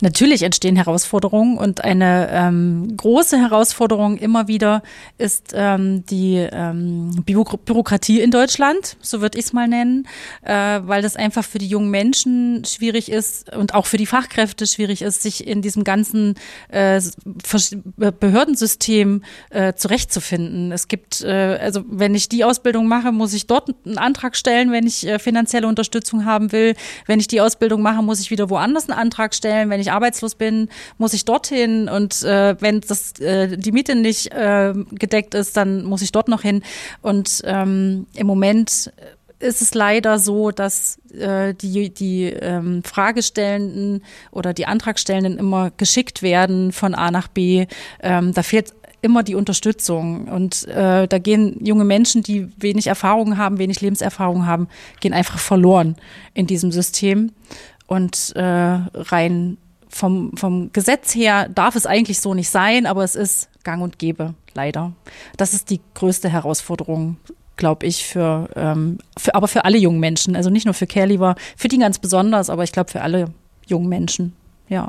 Natürlich entstehen Herausforderungen und eine große Herausforderung immer wieder ist die Bürokratie in Deutschland, so würde ich es mal nennen, weil das einfach für die jungen Menschen schwierig ist und auch für die Fachkräfte schwierig ist, sich in diesem ganzen Behördensystem zurechtzufinden. Es gibt, also wenn ich die Ausbildung mache, muss ich dort einen Antrag stellen, wenn ich finanzielle Unterstützung haben will. Wenn ich die Ausbildung mache, muss ich wieder woanders einen Antrag stellen. Wenn ich arbeitslos bin, muss ich dorthin und wenn die Miete nicht gedeckt ist, dann muss ich dort noch hin. Und im Moment ist es leider so, dass die Fragestellenden oder die Antragstellenden immer geschickt werden von A nach B. Da fehlt immer die Unterstützung und da gehen junge Menschen, die wenig Erfahrung haben, wenig Lebenserfahrung haben, gehen einfach verloren in diesem System und rein vom Gesetz her darf es eigentlich so nicht sein, aber es ist gang und gäbe, leider. Das ist die größte Herausforderung, glaube ich, aber für alle jungen Menschen, also nicht nur für Care-Leaver, für die ganz besonders, aber ich glaube für alle jungen Menschen, ja.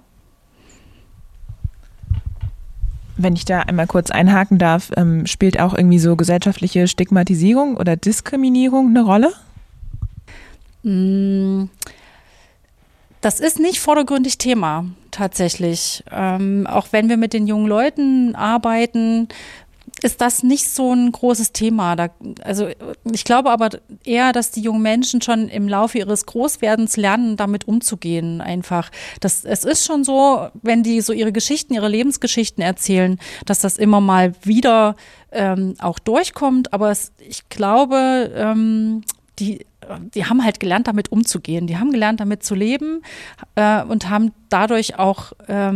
Wenn ich da einmal kurz einhaken darf, spielt auch irgendwie so gesellschaftliche Stigmatisierung oder Diskriminierung eine Rolle? Das ist nicht vordergründig Thema, tatsächlich. Auch wenn wir mit den jungen Leuten arbeiten, ist das nicht so ein großes Thema. Also ich glaube aber eher, dass die jungen Menschen schon im Laufe ihres Großwerdens lernen, damit umzugehen einfach. Es ist schon so, wenn die so ihre Lebensgeschichten erzählen, dass das immer mal wieder auch durchkommt. Aber ich glaube, die haben halt gelernt, damit umzugehen. Die haben gelernt, damit zu leben und haben dadurch auch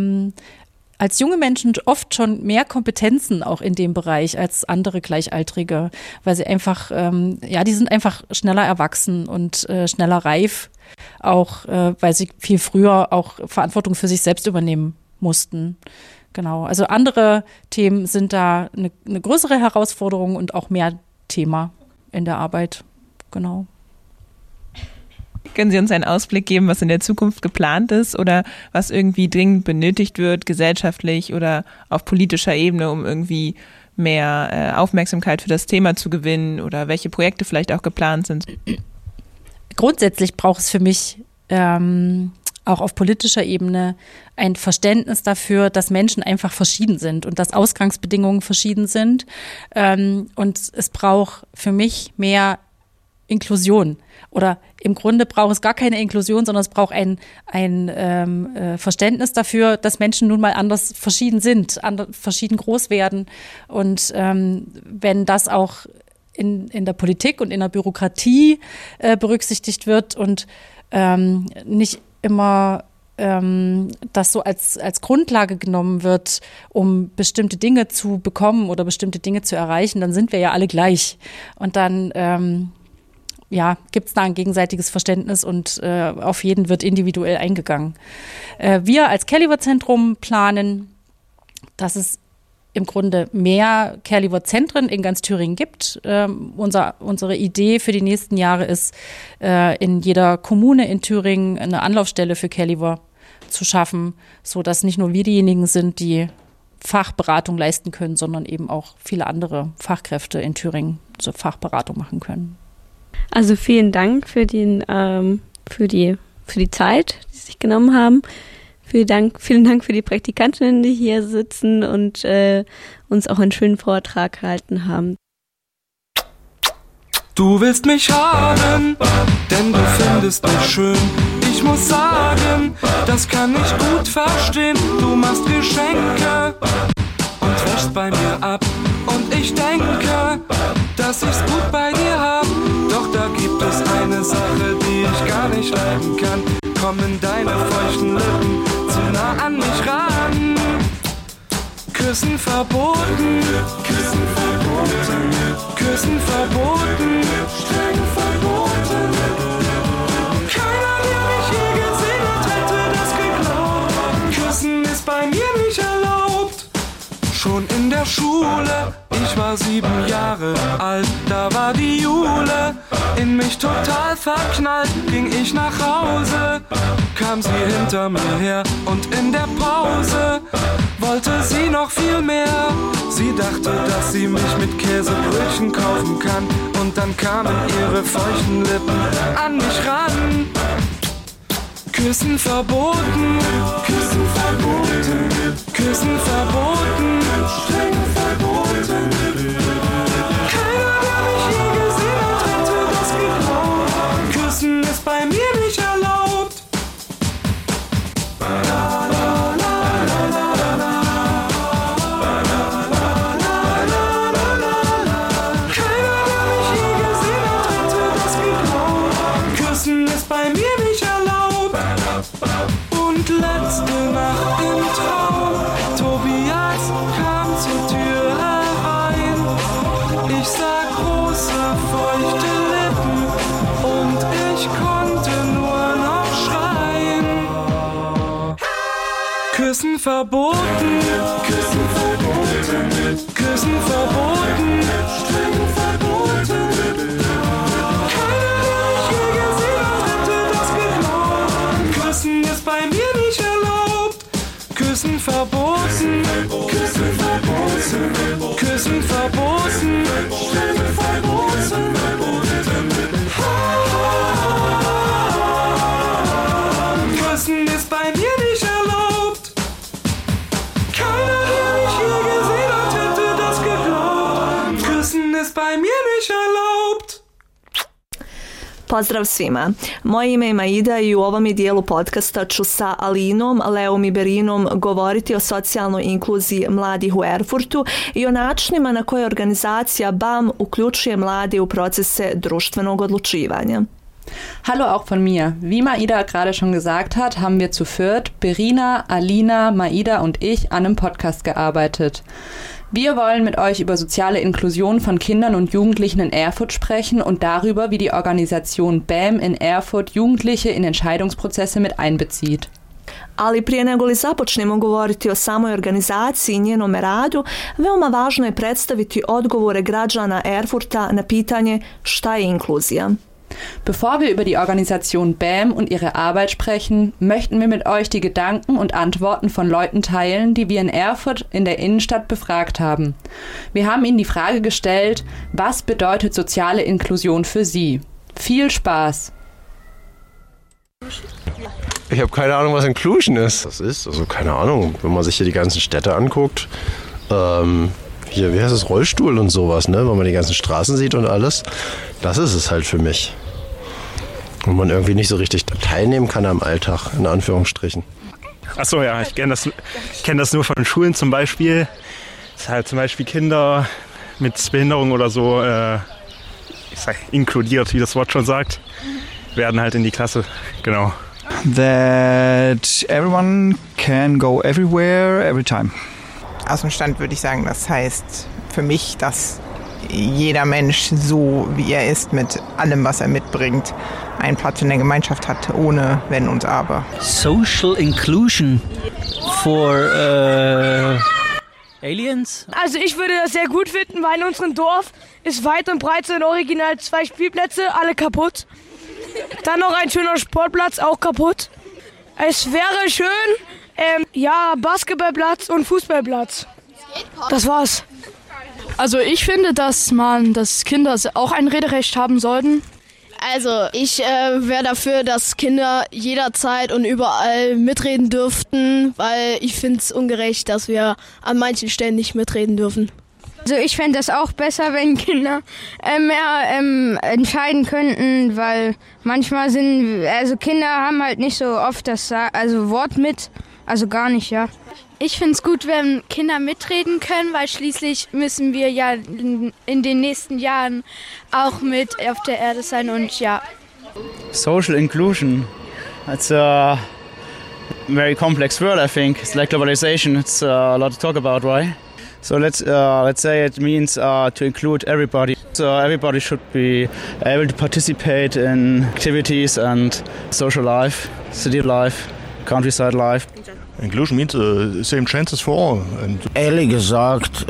als junge Menschen oft schon mehr Kompetenzen auch in dem Bereich als andere Gleichaltrige, weil sie einfach, die sind einfach schneller erwachsen und schneller reif, auch weil sie viel früher auch Verantwortung für sich selbst übernehmen mussten. Genau, also andere Themen sind da eine größere Herausforderung und auch mehr Thema in der Arbeit, genau. Können Sie uns einen Ausblick geben, was in der Zukunft geplant ist oder was irgendwie dringend benötigt wird, gesellschaftlich oder auf politischer Ebene, um irgendwie mehr Aufmerksamkeit für das Thema zu gewinnen oder welche Projekte vielleicht auch geplant sind? Grundsätzlich braucht es für mich auch auf politischer Ebene ein Verständnis dafür, dass Menschen einfach verschieden sind und dass Ausgangsbedingungen verschieden sind. Und es braucht für mich mehr Inklusion. Oder im Grunde braucht es gar keine Inklusion, sondern es braucht ein Verständnis dafür, dass Menschen nun mal anders verschieden sind, verschieden groß werden. Und wenn das auch in der Politik und in der Bürokratie berücksichtigt wird und nicht immer das so als Grundlage genommen wird, um bestimmte Dinge zu bekommen oder bestimmte Dinge zu erreichen, dann sind wir ja alle gleich. Und dann gibt es da ein gegenseitiges Verständnis und auf jeden wird individuell eingegangen. Wir als Care-Leaver-Zentrum planen, dass es im Grunde mehr Care-Leaver-Zentren in ganz Thüringen gibt. Unsere Idee für die nächsten Jahre ist, in jeder Kommune in Thüringen eine Anlaufstelle für Care-Leaver zu schaffen, sodass nicht nur wir diejenigen sind, die Fachberatung leisten können, sondern eben auch viele andere Fachkräfte in Thüringen so Fachberatung machen können. Also vielen Dank für die Zeit, die Sie sich genommen haben. Vielen Dank für die Praktikantinnen, die hier sitzen und uns auch einen schönen Vortrag gehalten haben. Du willst mich haben, denn du findest mich schön. Ich muss sagen, das kann ich gut verstehen. Du machst Geschenke und wäschst bei mir ab. Und ich denke, dass ich's gut bei dir hab. Doch da gibt es eine Sache, die ich gar nicht leiden kann. Komm in deine feuchten Lippen zu nah an mich ran. Küssen verboten, Küssen verboten, Küssen verboten, streng verboten. Keiner, der mich je gesehen hat, hätte das geglaubt. Küssen ist bei mir nicht erlaubt. Schon in der Schule, ich war 7 Jahre alt, da war die Jule. In mich total verknallt, ging ich nach Hause. Kam sie hinter mir her und in der Pause wollte sie noch viel mehr. Sie dachte, dass sie mich mit Käsebrötchen kaufen kann. Und dann kamen ihre feuchten Lippen an mich ran. Küssen verboten, Küssen verboten, Küssen verboten, streng verboten. Keiner, der mich je gesehen hat, hätte das geglaubt. Küssen ist bei mir nicht erlaubt. Keiner, der mich je gesehen hat, hätte das geglaubt. Küssen ist bei mir nicht erlaubt. Und letzte Nacht im Traum, Tobias kam zur Tür herein. Ich sah große, feuchte Lippen und ich konnte nur noch schreien. Küssen verboten, Küssen verboten, Küssen verboten, streng verboten. Keiner, der mich je gesehen hat, hätte das geglaubt. Küssen ist bei mir nicht erlaubt. Küssen verboten, Küssen verboten, Küssen verboten, streng verboten. Küssen ist bei mir nicht erlaubt. Keiner, der mich je gesehen hat, hätte das geglaubt. Küssen ist bei mir nicht erlaubt. Pozdrav svima. Moje ime je Maida i u ovom dijelu podcasta ću sa Alinom, Leom i Berinom govoriti o socijalnoj inkluziji mladih u Erfurtu i o načinima na koje organizacija BAM uključuje mlade u procese društvenog odlučivanja. Hallo auch von mir. Wie Maida gerade schon gesagt hat, haben wir zu viert, Berina, Alina, Maida und ich, an einem Podcast gearbeitet. Wir wollen mit euch über soziale Inklusion von Kindern und Jugendlichen in Erfurt sprechen und darüber, wie die Organisation BAM in Erfurt Jugendliche in Entscheidungsprozesse mit einbezieht. Ali prije nego li započnemo govoriti o samoj organizaciji i njenom radu, veoma važno je predstaviti odgovore građana Erfurta na pitanje šta je inkluzija. Bevor wir über die Organisation BAM und ihre Arbeit sprechen, möchten wir mit euch die Gedanken und Antworten von Leuten teilen, die wir in Erfurt in der Innenstadt befragt haben. Wir haben ihnen die Frage gestellt, was bedeutet soziale Inklusion für sie? Viel Spaß! Ich habe keine Ahnung, was Inclusion ist. Das ist, also keine Ahnung, wenn man sich hier die ganzen Städte anguckt, hier, wie heißt es, Rollstuhl und sowas, ne? Wenn man die ganzen Straßen sieht und alles, das ist es halt für mich. Und man irgendwie nicht so richtig teilnehmen kann am Alltag, in Anführungsstrichen. Achso, ja, ich kenn das nur von Schulen zum Beispiel. Dass halt zum Beispiel Kinder mit Behinderung oder so, inkludiert, wie das Wort schon sagt, werden halt in die Klasse, genau. That everyone can go everywhere, every time. Aus dem Stand würde ich sagen, das heißt für mich, dass jeder Mensch so wie er ist, mit allem, was er mitbringt, einen Platz in der Gemeinschaft hat, ohne Wenn und Aber. Social Inclusion for Aliens? Also ich würde das sehr gut finden, weil in unserem Dorf ist weit und breit sind original 2 Spielplätze, alle kaputt. Dann noch ein schöner Sportplatz, auch kaputt. Es wäre schön, Basketballplatz und Fußballplatz. Das war's. Also ich finde, dass Kinder auch ein Rederecht haben sollten. Also ich wäre dafür, dass Kinder jederzeit und überall mitreden dürften, weil ich finde es ungerecht, dass wir an manchen Stellen nicht mitreden dürfen. Also ich fände das auch besser, wenn Kinder mehr entscheiden könnten, weil manchmal Kinder haben halt nicht so oft das Wort mit, also gar nicht, ja. Ich finde es gut, wenn Kinder mitreden können, weil schließlich müssen wir ja in den nächsten Jahren auch mit auf der Erde sein und ja. Social inclusion, it's a very complex word, I think. It's like globalization, it's a lot to talk about, right? So let's say it means to include everybody. So everybody should be able to participate in activities and social life, city life, countryside life. Inclusion means same chances for all. Ehrlich gesagt,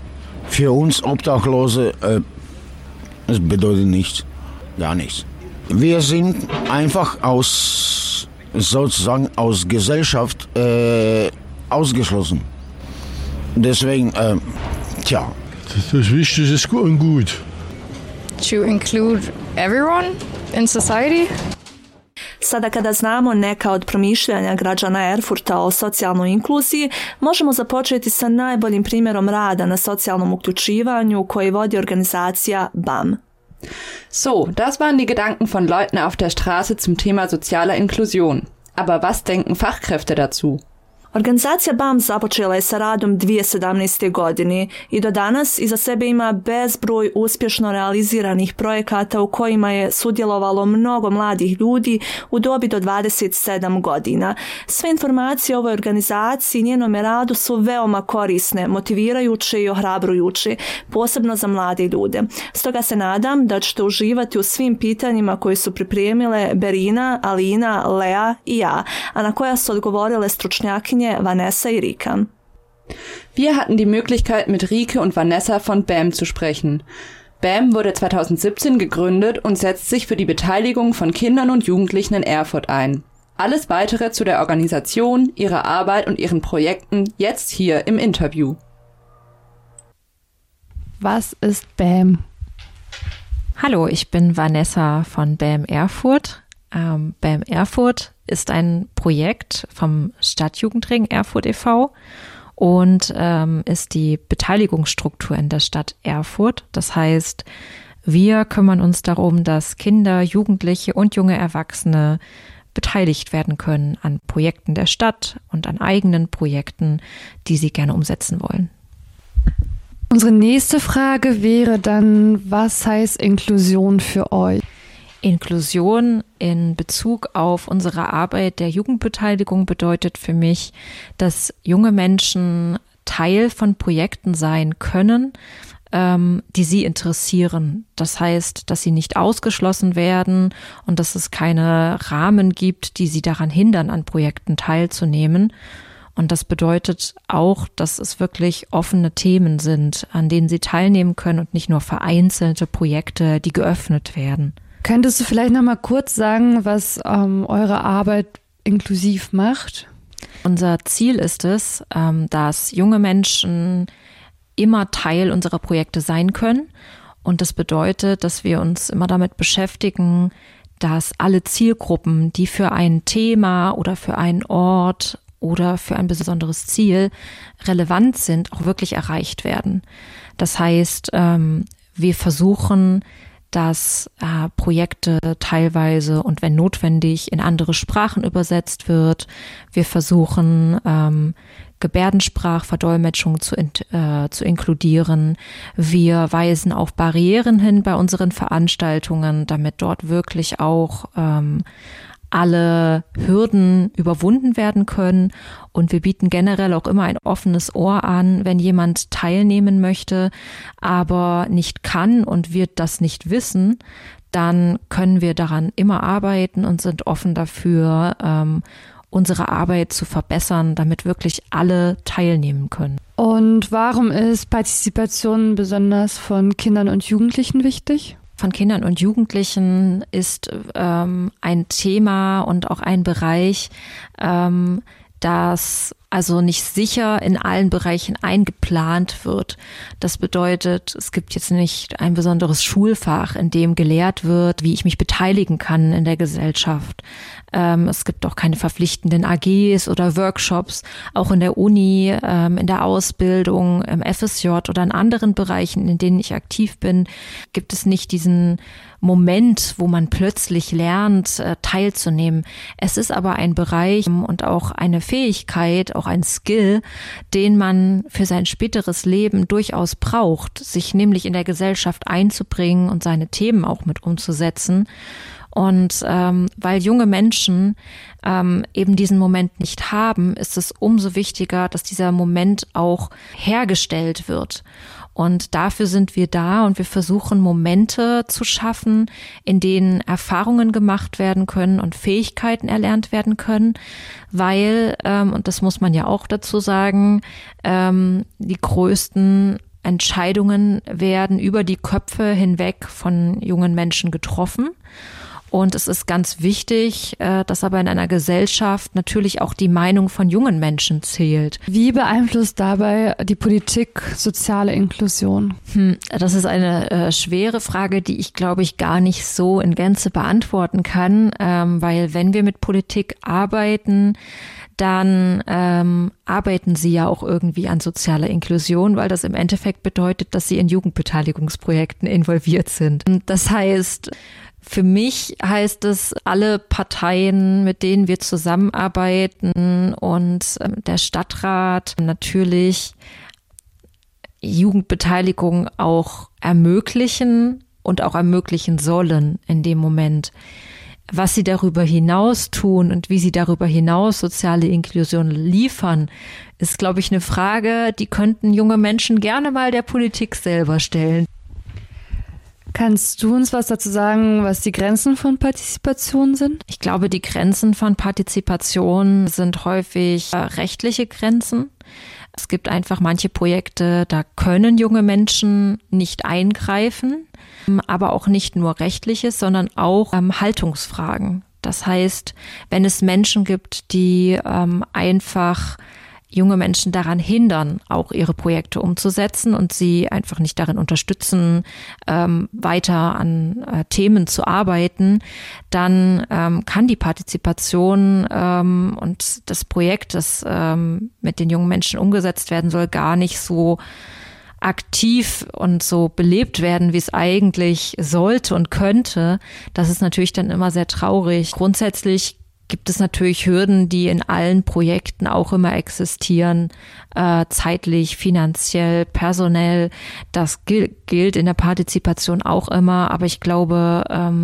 Für uns Obdachlose, es bedeutet nichts, gar nichts. Wir sind einfach sozusagen aus Gesellschaft ausgeschlossen. Deswegen, Das Wichtige ist und gut. To include everyone in society. Sada kada znamo neka od promišljanja građana Erfurta o socijalnoj inkluziji, možemo započeti sa najboljim primjerom rada na socijalnom uključivanju koji vodi organizacija BAM. So, das waren die Gedanken von Leuten auf der Straße zum Thema soziale Inklusion. Aber was denken Fachkräfte dazu? Organizacija BAM započela je sa radom 2017. godine i do danas iza sebe ima bezbroj uspješno realiziranih projekata u kojima je sudjelovalo mnogo mladih ljudi u dobi do 27 godina. Sve informacije o ovoj organizaciji i njenom radu su veoma korisne, motivirajuće i ohrabrujuće, posebno za mlade ljude. Stoga se nadam da ćete uživati u svim pitanjima koje su pripremile Berina, Alina, Lea i ja, a na koja su odgovorile stručnjakinje Vanessa und Rika. Wir hatten die Möglichkeit, mit Rike und Vanessa von BAM zu sprechen. BAM wurde 2017 gegründet und setzt sich für die Beteiligung von Kindern und Jugendlichen in Erfurt ein. Alles Weitere zu der Organisation, ihrer Arbeit und ihren Projekten jetzt hier im Interview. Was ist BAM? Hallo, ich bin Vanessa von BAM Erfurt. BAM Erfurt ist ein Projekt vom Stadtjugendring Erfurt e.V. und ist die Beteiligungsstruktur in der Stadt Erfurt. Das heißt, wir kümmern uns darum, dass Kinder, Jugendliche und junge Erwachsene beteiligt werden können an Projekten der Stadt und an eigenen Projekten, die sie gerne umsetzen wollen. Unsere nächste Frage wäre dann, was heißt Inklusion für euch? Inklusion in Bezug auf unsere Arbeit der Jugendbeteiligung bedeutet für mich, dass junge Menschen Teil von Projekten sein können, die sie interessieren. Das heißt, dass sie nicht ausgeschlossen werden und dass es keine Rahmen gibt, die sie daran hindern, an Projekten teilzunehmen. Und das bedeutet auch, dass es wirklich offene Themen sind, an denen sie teilnehmen können und nicht nur vereinzelte Projekte, die geöffnet werden. Könntest du vielleicht noch mal kurz sagen, was eure Arbeit inklusiv macht? Unser Ziel ist es, dass junge Menschen immer Teil unserer Projekte sein können. Und das bedeutet, dass wir uns immer damit beschäftigen, dass alle Zielgruppen, die für ein Thema oder für einen Ort oder für ein besonderes Ziel relevant sind, auch wirklich erreicht werden. Das heißt, wir versuchen, dass Projekte teilweise und wenn notwendig in andere Sprachen übersetzt wird. Wir versuchen, Gebärdensprachverdolmetschung zu inkludieren. Wir weisen auf Barrieren hin bei unseren Veranstaltungen, damit dort wirklich auch alle Hürden überwunden werden können. Und wir bieten generell auch immer ein offenes Ohr an, wenn jemand teilnehmen möchte, aber nicht kann und wir das nicht wissen, dann können wir daran immer arbeiten und sind offen dafür, unsere Arbeit zu verbessern, damit wirklich alle teilnehmen können. Und warum ist Partizipation besonders von Kindern und Jugendlichen wichtig? Von Kindern und Jugendlichen ist ein Thema und auch ein Bereich, das also nicht sicher in allen Bereichen eingeplant wird. Das bedeutet, es gibt jetzt nicht ein besonderes Schulfach, in dem gelehrt wird, wie ich mich beteiligen kann in der Gesellschaft. Es gibt auch keine verpflichtenden AGs oder Workshops. Auch in der Uni, in der Ausbildung, im FSJ oder in anderen Bereichen, in denen ich aktiv bin, gibt es nicht diesen Moment, wo man plötzlich lernt, teilzunehmen. Es ist aber ein Bereich und auch eine Fähigkeit, auch ein Skill, den man für sein späteres Leben durchaus braucht, sich nämlich in der Gesellschaft einzubringen und seine Themen auch mit umzusetzen. Und weil junge Menschen eben diesen Moment nicht haben, ist es umso wichtiger, dass dieser Moment auch hergestellt wird. Und dafür sind wir da und wir versuchen, Momente zu schaffen, in denen Erfahrungen gemacht werden können und Fähigkeiten erlernt werden können, weil, und das muss man ja auch dazu sagen, die größten Entscheidungen werden über die Köpfe hinweg von jungen Menschen getroffen. Und es ist ganz wichtig, dass aber in einer Gesellschaft natürlich auch die Meinung von jungen Menschen zählt. Wie beeinflusst dabei die Politik soziale Inklusion? Das ist eine schwere Frage, die ich, glaube ich, gar nicht so in Gänze beantworten kann, weil wenn wir mit Politik arbeiten, dann arbeiten sie ja auch irgendwie an sozialer Inklusion, weil das im Endeffekt bedeutet, dass sie in Jugendbeteiligungsprojekten involviert sind. Das heißt, für mich heißt es, alle Parteien, mit denen wir zusammenarbeiten und der Stadtrat natürlich Jugendbeteiligung auch ermöglichen und auch ermöglichen sollen in dem Moment. Was sie darüber hinaus tun und wie sie darüber hinaus soziale Inklusion liefern, ist, glaube ich, eine Frage, die könnten junge Menschen gerne mal der Politik selber stellen. Kannst du uns was dazu sagen, was die Grenzen von Partizipation sind? Ich glaube, die Grenzen von Partizipation sind häufig rechtliche Grenzen. Es gibt einfach manche Projekte, da können junge Menschen nicht eingreifen, aber auch nicht nur rechtliches, sondern auch Haltungsfragen. Das heißt, wenn es Menschen gibt, die einfach junge Menschen daran hindern, auch ihre Projekte umzusetzen und sie einfach nicht darin unterstützen, weiter an Themen zu arbeiten, dann kann die Partizipation und das Projekt, das mit den jungen Menschen umgesetzt werden soll, gar nicht so aktiv und so belebt werden, wie es eigentlich sollte und könnte. Das ist natürlich dann immer sehr traurig. Grundsätzlich gibt es natürlich Hürden, die in allen Projekten auch immer existieren, zeitlich, finanziell, personell. Das gilt in der Partizipation auch immer, aber ich glaube,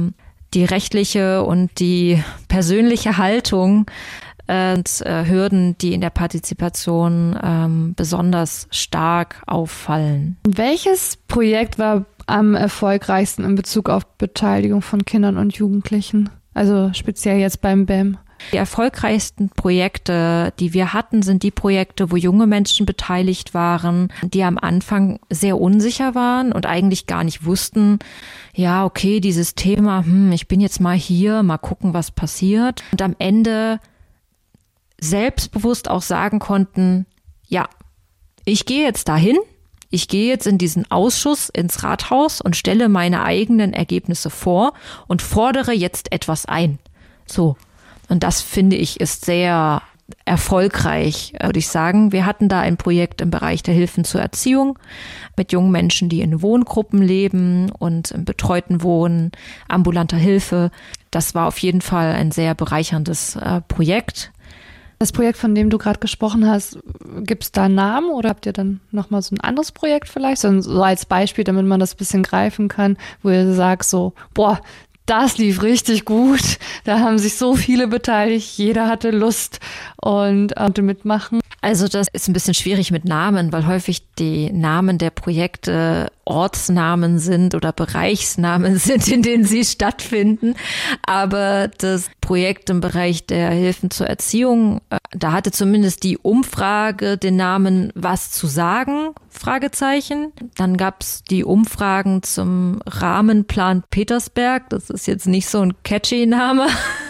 die rechtliche und die persönliche Haltung und Hürden, die in der Partizipation besonders stark auffallen. Welches Projekt war am erfolgreichsten in Bezug auf Beteiligung von Kindern und Jugendlichen? Also speziell jetzt beim BAM. Die erfolgreichsten Projekte, die wir hatten, sind die Projekte, wo junge Menschen beteiligt waren, die am Anfang sehr unsicher waren und eigentlich gar nicht wussten, ja, okay, dieses Thema, ich bin jetzt mal hier, mal gucken, was passiert. Und am Ende selbstbewusst auch sagen konnten, ja, ich gehe jetzt dahin, ich gehe jetzt in diesen Ausschuss, ins Rathaus und stelle meine eigenen Ergebnisse vor und fordere jetzt etwas ein. So. Und das, finde ich, ist sehr erfolgreich, würde ich sagen. Wir hatten da ein Projekt im Bereich der Hilfen zur Erziehung mit jungen Menschen, die in Wohngruppen leben und im betreuten Wohnen, ambulanter Hilfe. Das war auf jeden Fall ein sehr bereicherndes Projekt. Das Projekt, von dem du gerade gesprochen hast, gibt es da einen Namen oder habt ihr dann nochmal so ein anderes Projekt vielleicht? So als Beispiel, damit man das ein bisschen greifen kann, wo ihr sagt so, boah, das lief richtig gut, da haben sich so viele beteiligt, jeder hatte Lust und konnte mitmachen. Also das ist ein bisschen schwierig mit Namen, weil häufig die Namen der Projekte Ortsnamen sind oder Bereichsnamen sind, in denen sie stattfinden. Aber das Projekt im Bereich der Hilfen zur Erziehung, da hatte zumindest die Umfrage den Namen Was zu sagen? Fragezeichen. Dann gab es die Umfragen zum Rahmenplan Petersberg. Das ist jetzt nicht so ein catchy Name.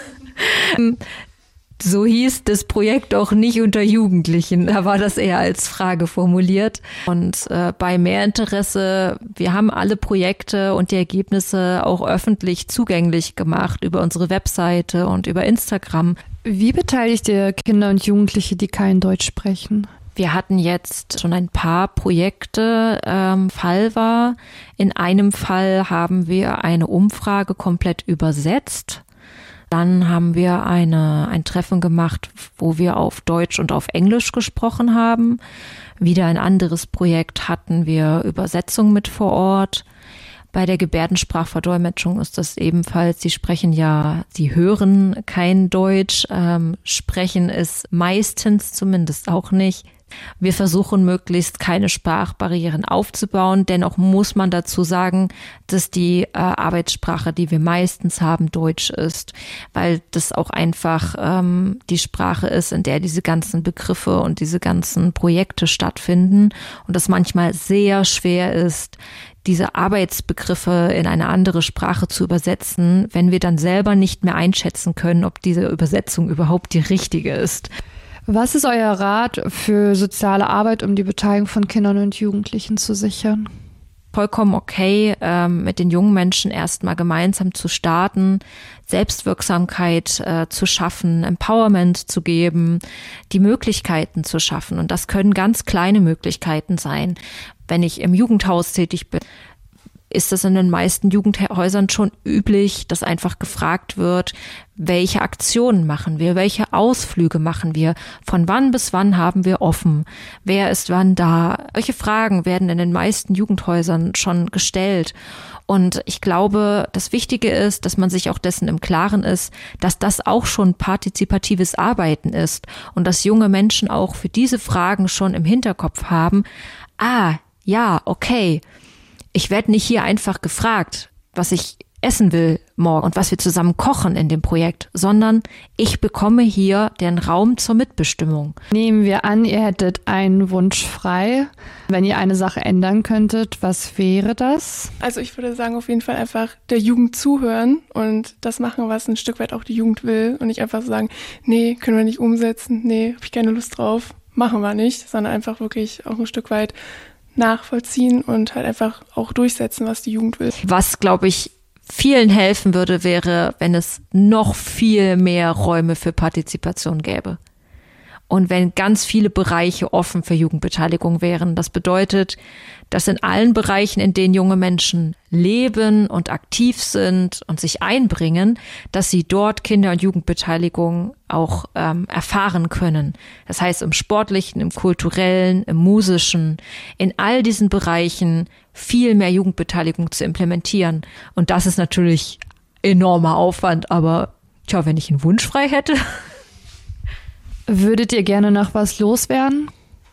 So hieß das Projekt auch nicht unter Jugendlichen. Da war das eher als Frage formuliert. Und bei Mehrinteresse, wir haben alle Projekte und die Ergebnisse auch öffentlich zugänglich gemacht über unsere Webseite und über Instagram. Wie beteiligt ihr Kinder und Jugendliche, die kein Deutsch sprechen? Wir hatten jetzt schon ein paar Projekte. Fall war, in einem Fall haben wir eine Umfrage komplett übersetzt. Dann haben wir ein Treffen gemacht, wo wir auf Deutsch und auf Englisch gesprochen haben. Wieder ein anderes Projekt hatten wir Übersetzung mit vor Ort. Bei der Gebärdensprachverdolmetschung ist das ebenfalls, sie hören kein Deutsch, sprechen es meistens zumindest auch nicht. Wir versuchen möglichst keine Sprachbarrieren aufzubauen. Dennoch muss man dazu sagen, dass die Arbeitssprache, die wir meistens haben, Deutsch ist, weil das auch einfach die Sprache ist, in der diese ganzen Begriffe und diese ganzen Projekte stattfinden und das manchmal sehr schwer ist, diese Arbeitsbegriffe in eine andere Sprache zu übersetzen, wenn wir dann selber nicht mehr einschätzen können, ob diese Übersetzung überhaupt die richtige ist. Was ist euer Rat für soziale Arbeit, um die Beteiligung von Kindern und Jugendlichen zu sichern? Vollkommen okay, mit den jungen Menschen erstmal gemeinsam zu starten, Selbstwirksamkeit zu schaffen, Empowerment zu geben, die Möglichkeiten zu schaffen. Und das können ganz kleine Möglichkeiten sein. Wenn ich im Jugendhaus tätig bin, ist es in den meisten Jugendhäusern schon üblich, dass einfach gefragt wird, welche Aktionen machen wir, welche Ausflüge machen wir, von wann bis wann haben wir offen, wer ist wann da. Solche Fragen werden in den meisten Jugendhäusern schon gestellt. Und ich glaube, das Wichtige ist, dass man sich auch dessen im Klaren ist, dass das auch schon partizipatives Arbeiten ist und dass junge Menschen auch für diese Fragen schon im Hinterkopf haben, ja, okay, ich werde nicht hier einfach gefragt, was ich essen will morgen und was wir zusammen kochen in dem Projekt, sondern ich bekomme hier den Raum zur Mitbestimmung. Nehmen wir an, ihr hättet einen Wunsch frei. Wenn ihr eine Sache ändern könntet, was wäre das? Also ich würde sagen, auf jeden Fall einfach der Jugend zuhören und das machen, was ein Stück weit auch die Jugend will und nicht einfach sagen, nee, können wir nicht umsetzen, nee, habe ich keine Lust drauf, machen wir nicht, sondern einfach wirklich auch ein Stück weit nachvollziehen und halt einfach auch durchsetzen, was die Jugend will. Was, glaube ich, vielen helfen würde, wäre, wenn es noch viel mehr Räume für Partizipation gäbe. Und wenn ganz viele Bereiche offen für Jugendbeteiligung wären. Das bedeutet, dass in allen Bereichen, in denen junge Menschen leben und aktiv sind und sich einbringen, dass sie dort Kinder- und Jugendbeteiligung auch erfahren können. Das heißt, im Sportlichen, im Kulturellen, im Musischen, in all diesen Bereichen viel mehr Jugendbeteiligung zu implementieren. Und das ist natürlich enormer Aufwand, aber wenn ich einen Wunsch frei hätte. Würdet ihr gerne noch was loswerden?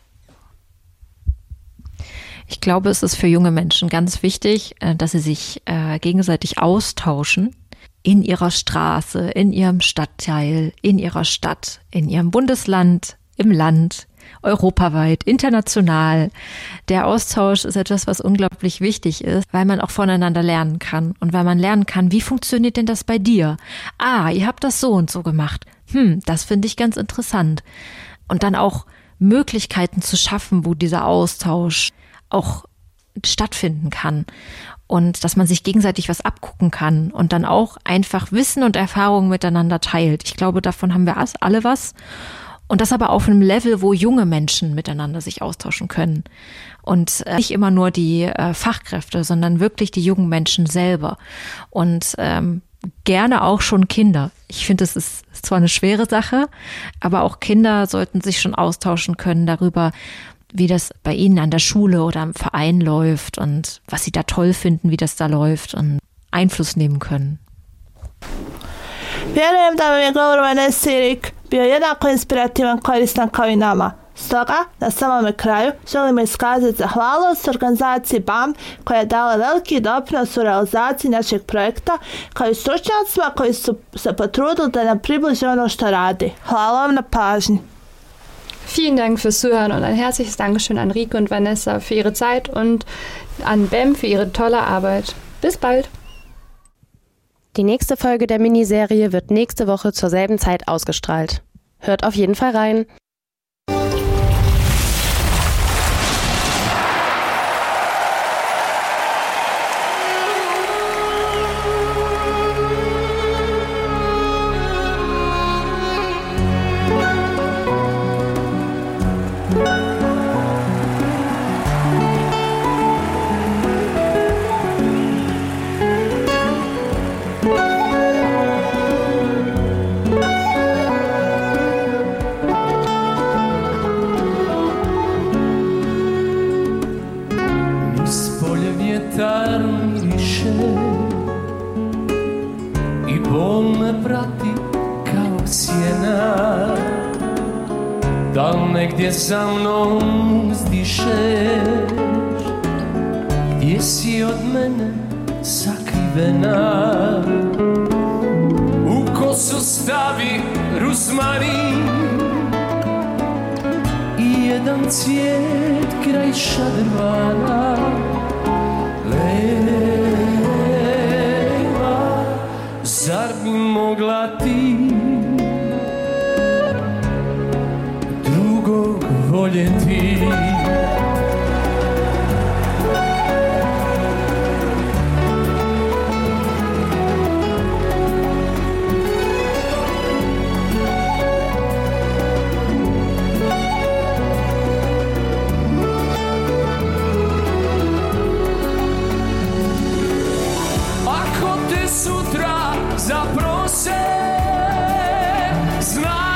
Ich glaube, es ist für junge Menschen ganz wichtig, dass sie sich gegenseitig austauschen in ihrer Straße, in ihrem Stadtteil, in ihrer Stadt, in ihrem Bundesland, im Land, europaweit, international. Der Austausch ist etwas, was unglaublich wichtig ist, weil man auch voneinander lernen kann und weil man lernen kann, wie funktioniert denn das bei dir? Ihr habt das so und so gemacht. Das finde ich ganz interessant. Und dann auch Möglichkeiten zu schaffen, wo dieser Austausch auch stattfinden kann und dass man sich gegenseitig was abgucken kann und dann auch einfach Wissen und Erfahrungen miteinander teilt. Ich glaube, davon haben wir alle was. Und das aber auf einem Level, wo junge Menschen miteinander sich austauschen können. Und nicht immer nur die Fachkräfte, sondern wirklich die jungen Menschen selber. Und gerne auch schon Kinder. Ich finde, es ist zwar eine schwere Sache, aber auch Kinder sollten sich schon austauschen können darüber, wie das bei ihnen an der Schule oder im Verein läuft und was sie da toll finden, wie das da läuft und Einfluss nehmen können. Vjerujem da vam je govor Vanese Irik bio jednako inspirativan, koristan kao i nama. Stoga, na samome kraju, želimo iskazati zahvalnost organizaciji BAM koja je dala veliki doprinos u realizaciji našeg projekta, kao i stručnjacima koji su se potrudili da nam približe ono što radi. Hvala vam na pažnji. Vielen Dank fürs Zuhören und ein herzliches Dankeschön an Rike und Vanessa für ihre Zeit und an BAM für ihre tolle Arbeit. Bis bald! Die nächste Folge der Miniserie wird nächste Woche zur selben Zeit ausgestrahlt. Hört auf jeden Fall rein. gdje sa mnom uzdišeš, gdje si od mene sakrivena. U kosu stavi ruzmarin i jedan cvijet kraj šadrvana. Lejla, zar bi mogla ti drugog voljeti? Sutra zaprose, znaj